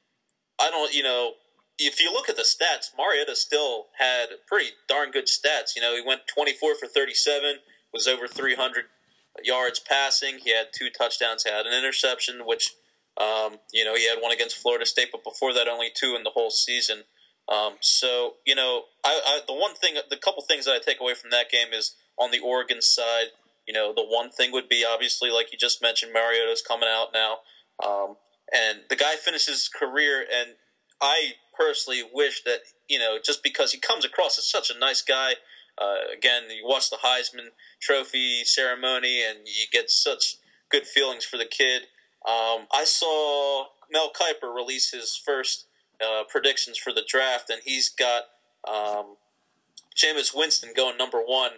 I don't, you know, if you look at the stats, Mariota still had pretty darn good stats. You know, he went twenty-four for thirty-seven, was over three hundred yards passing. He had two touchdowns, he had an interception, which, um, you know, he had one against Florida State, but before that, only two in the whole season. Um, so, you know, I, I, the one thing, the couple things that I take away from that game is on the Oregon side, you know, the one thing would be obviously, like you just mentioned, Mariota's coming out now. Um, and the guy finishes his career, and I personally wish that, you know, just because he comes across as such a nice guy, uh, again, you watch the Heisman Trophy ceremony, and you get such good feelings for the kid. Um, I saw Mel Kiper release his first uh, predictions for the draft, and he's got um, Jameis Winston going number one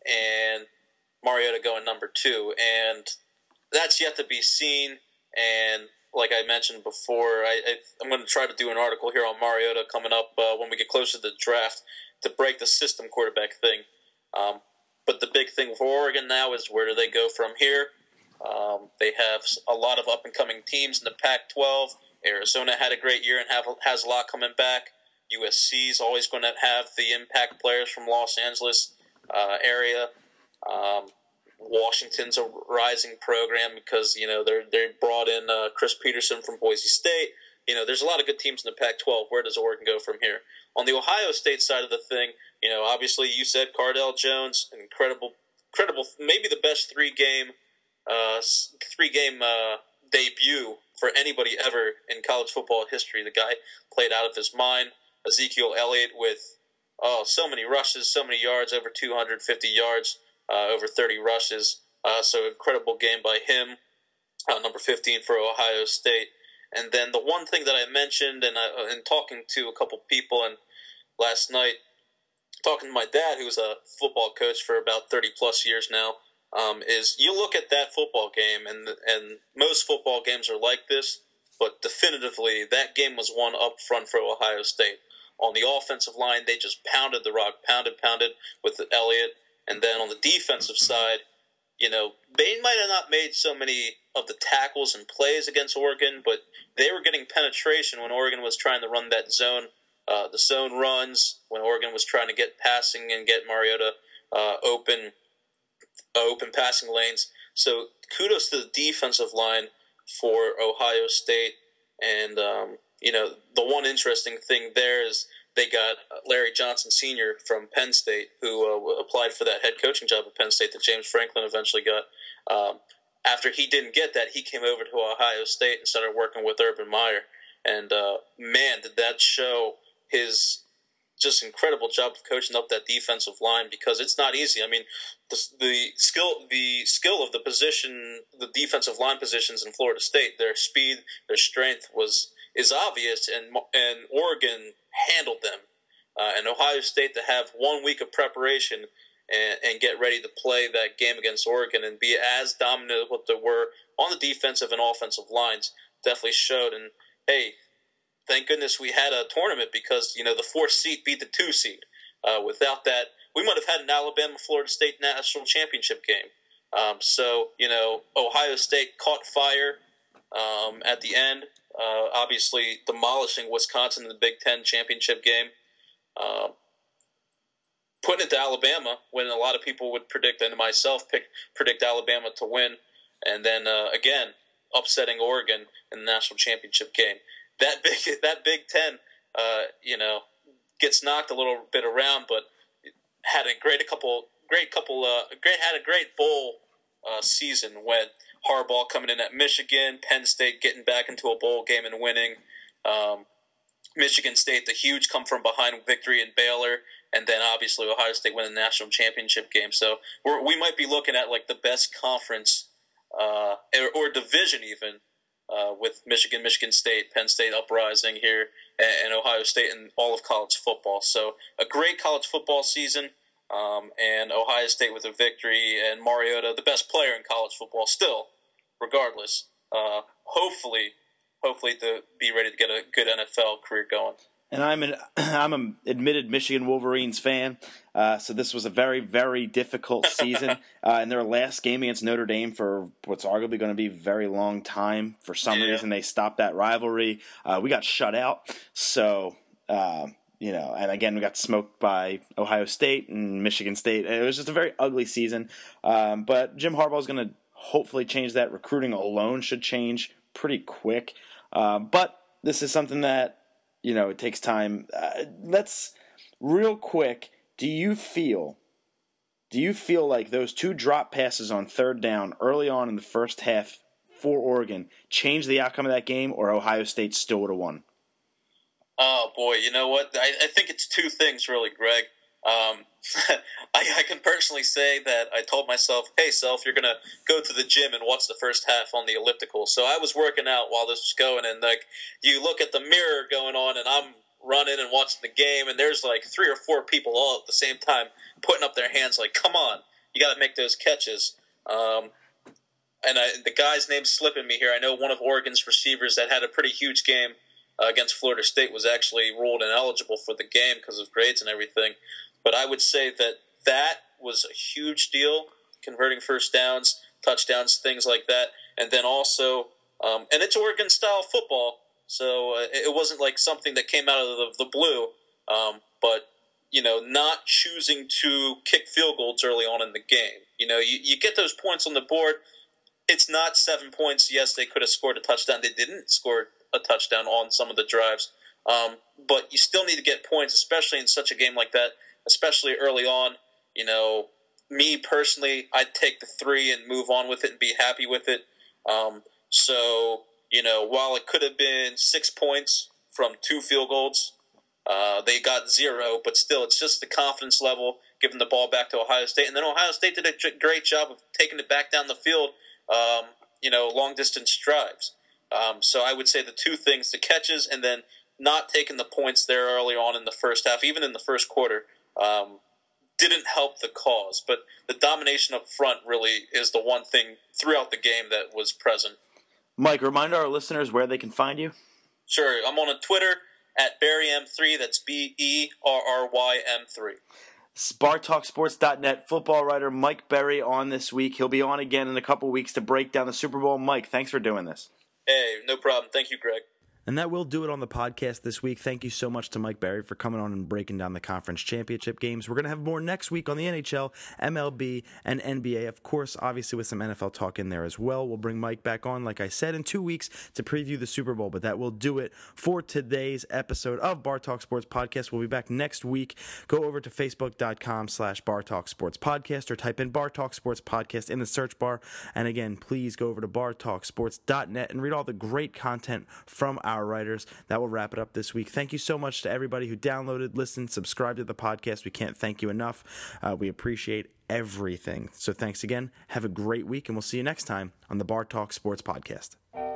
and Mariota going number two, and that's yet to be seen. And like I mentioned before, I, I, I'm going to try to do an article here on Mariota coming up uh, when we get closer to the draft to break the system quarterback thing. Um, but the big thing for Oregon now is where do they go from here? Um, they have a lot of up-and-coming teams in the Pac twelve. Arizona had a great year and have, has a lot coming back. U S C is always going to have the impact players from Los Angeles uh, area. Um, Washington's a rising program because, you know, they're they brought in uh, Chris Peterson from Boise State. You know, there's a lot of good teams in the Pac twelve. Where does Oregon go from here? On the Ohio State side of the thing, you know, obviously you said Cardell Jones, an incredible, incredible, maybe the best three-game uh, three-game uh, debut for anybody ever in college football history. The guy played out of his mind. Ezekiel Elliott with, oh, so many rushes, so many yards, over two hundred fifty yards, uh, over thirty rushes. Uh, so incredible game by him, uh, number fifteen for Ohio State. And then the one thing that I mentioned, and I, in talking to a couple people, and last night, talking to my dad, who's a football coach for about thirty plus years now, um, is you look at that football game, and and most football games are like this, but definitively that game was won up front for Ohio State. On the offensive line, they just pounded the rock, pounded, pounded with Elliott. And then on the defensive side, you know, they might have not made so many of the tackles and plays against Oregon, but they were getting penetration when Oregon was trying to run that zone, uh, the zone runs, when Oregon was trying to get passing and get Mariota uh, open, uh, open passing lanes. So kudos to the defensive line for Ohio State. And, um, you know, the one interesting thing there is they got Larry Johnson Senior from Penn State, who uh, applied for that head coaching job at Penn State that James Franklin eventually got. Um, after he didn't get that, he came over to Ohio State and started working with Urban Meyer. And, uh, man, did that show his just incredible job of coaching up that defensive line, because it's not easy. I mean, the, the skill the skill of the position, the defensive line positions in Florida State, their speed, their strength was is obvious, and and Oregon handled them. Uh, and Ohio State to have one week of preparation and, and get ready to play that game against Oregon and be as dominant as what they were on the defensive and offensive lines definitely showed. And, hey, thank goodness we had a tournament, because, you know, the fourth seed beat the two seed. Uh, without that, we might have had an Alabama-Florida State national championship game. Um, so, you know, Ohio State caught fire um, at the end, uh, obviously demolishing Wisconsin in the Big Ten championship game. Um, putting it to Alabama when a lot of people would predict, and myself pick, predict Alabama to win, and then uh, again upsetting Oregon in the national championship game. That big, that Big Ten, uh, you know, gets knocked a little bit around, but had a great a couple, great couple, uh, great had a great bowl uh, season when Harbaugh coming in at Michigan, Penn State getting back into a bowl game and winning. Um, Michigan State, the huge come from behind victory in Baylor, and then obviously Ohio State winning the national championship game. So we're, we might be looking at like the best conference uh, or, or division even uh, with Michigan, Michigan State, Penn State uprising here, and, and Ohio State and all of college football. So a great college football season, um, and Ohio State with a victory, and Mariota, the best player in college football still, regardless. Uh, hopefully, hopefully to be ready to get a good N F L career going. And I'm an I'm an admitted Michigan Wolverines fan, uh, so this was a very, very difficult season. uh, in their last game against Notre Dame for what's arguably going to be a very long time, for some yeah. reason they stopped that rivalry. Uh, we got shut out, so uh, you know, and again we got smoked by Ohio State and Michigan State. It was just a very ugly season. Um, but Jim Harbaugh is going to hopefully change that. Recruiting alone should change pretty quick. Uh, but this is something that, you know, it takes time. Uh, let's, real quick, do you feel, do you feel like those two drop passes on third down early on in the first half for Oregon changed the outcome of that game, or Ohio State still would have won? Oh, boy, you know what? I, I think it's two things, really, Greg. Um, I, I can personally say that I told myself, hey, self, you're going to go to the gym and watch the first half on the elliptical. So I was working out while this was going, and like you look at the mirror going on, and I'm running and watching the game, and there's like three or four people all at the same time putting up their hands like, come on, you got to make those catches. Um, and I, the guy's name's slipping me here. I know one of Oregon's receivers that had a pretty huge game uh, against Florida State was actually ruled ineligible for the game because of grades and everything. But I would say that that was a huge deal, converting first downs, touchdowns, things like that. And then also, um, and it's Oregon-style football, so uh, it wasn't like something that came out of the, the blue. Um, but, you know, not choosing to kick field goals early on in the game. You know, you, you get those points on the board. It's not seven points. Yes, they could have scored a touchdown. They didn't score a touchdown on some of the drives. Um, but you still need to get points, especially in such a game like that. Especially early on, you know, me personally, I'd take the three and move on with it and be happy with it. Um, so, you know, while it could have been six points from two field goals, uh, they got zero, but still, it's just the confidence level, giving the ball back to Ohio State. And then Ohio State did a great job of taking it back down the field, um, you know, long-distance drives. Um, so I would say the two things, the catches and then not taking the points there early on in the first half, even in the first quarter, Um, didn't help the cause, but the domination up front really is the one thing throughout the game that was present. Mike, remind our listeners where they can find you. Sure. I'm on a Twitter at Barry M three. That's B E R R Y M three. bar talk sports dot net football writer Mike Berry on this week. He'll be on again in a couple weeks to break down the Super Bowl. Mike, thanks for doing this. Hey, no problem. Thank you, Greg. And that will do it on the podcast this week. Thank you so much to Mike Berry for coming on and breaking down the conference championship games. We're going to have more next week on the N H L, M L B, and N B A. Of course, obviously with some N F L talk in there as well. We'll bring Mike back on, like I said, in two weeks to preview the Super Bowl. But that will do it for today's episode of Bar Talk Sports Podcast. We'll be back next week. Go over to facebook.com slash Bar Talk Sports Podcast or type in Bar Talk Sports Podcast in the search bar. And again, please go over to bar talk sports dot net and read all the great content from our writers. That will wrap it up this week. Thank you so much to everybody who downloaded, listened, subscribed to the podcast. We can't thank you enough. Uh, we appreciate everything. So thanks again. Have a great week, and we'll see you next time on the Bar Talk Sports Podcast.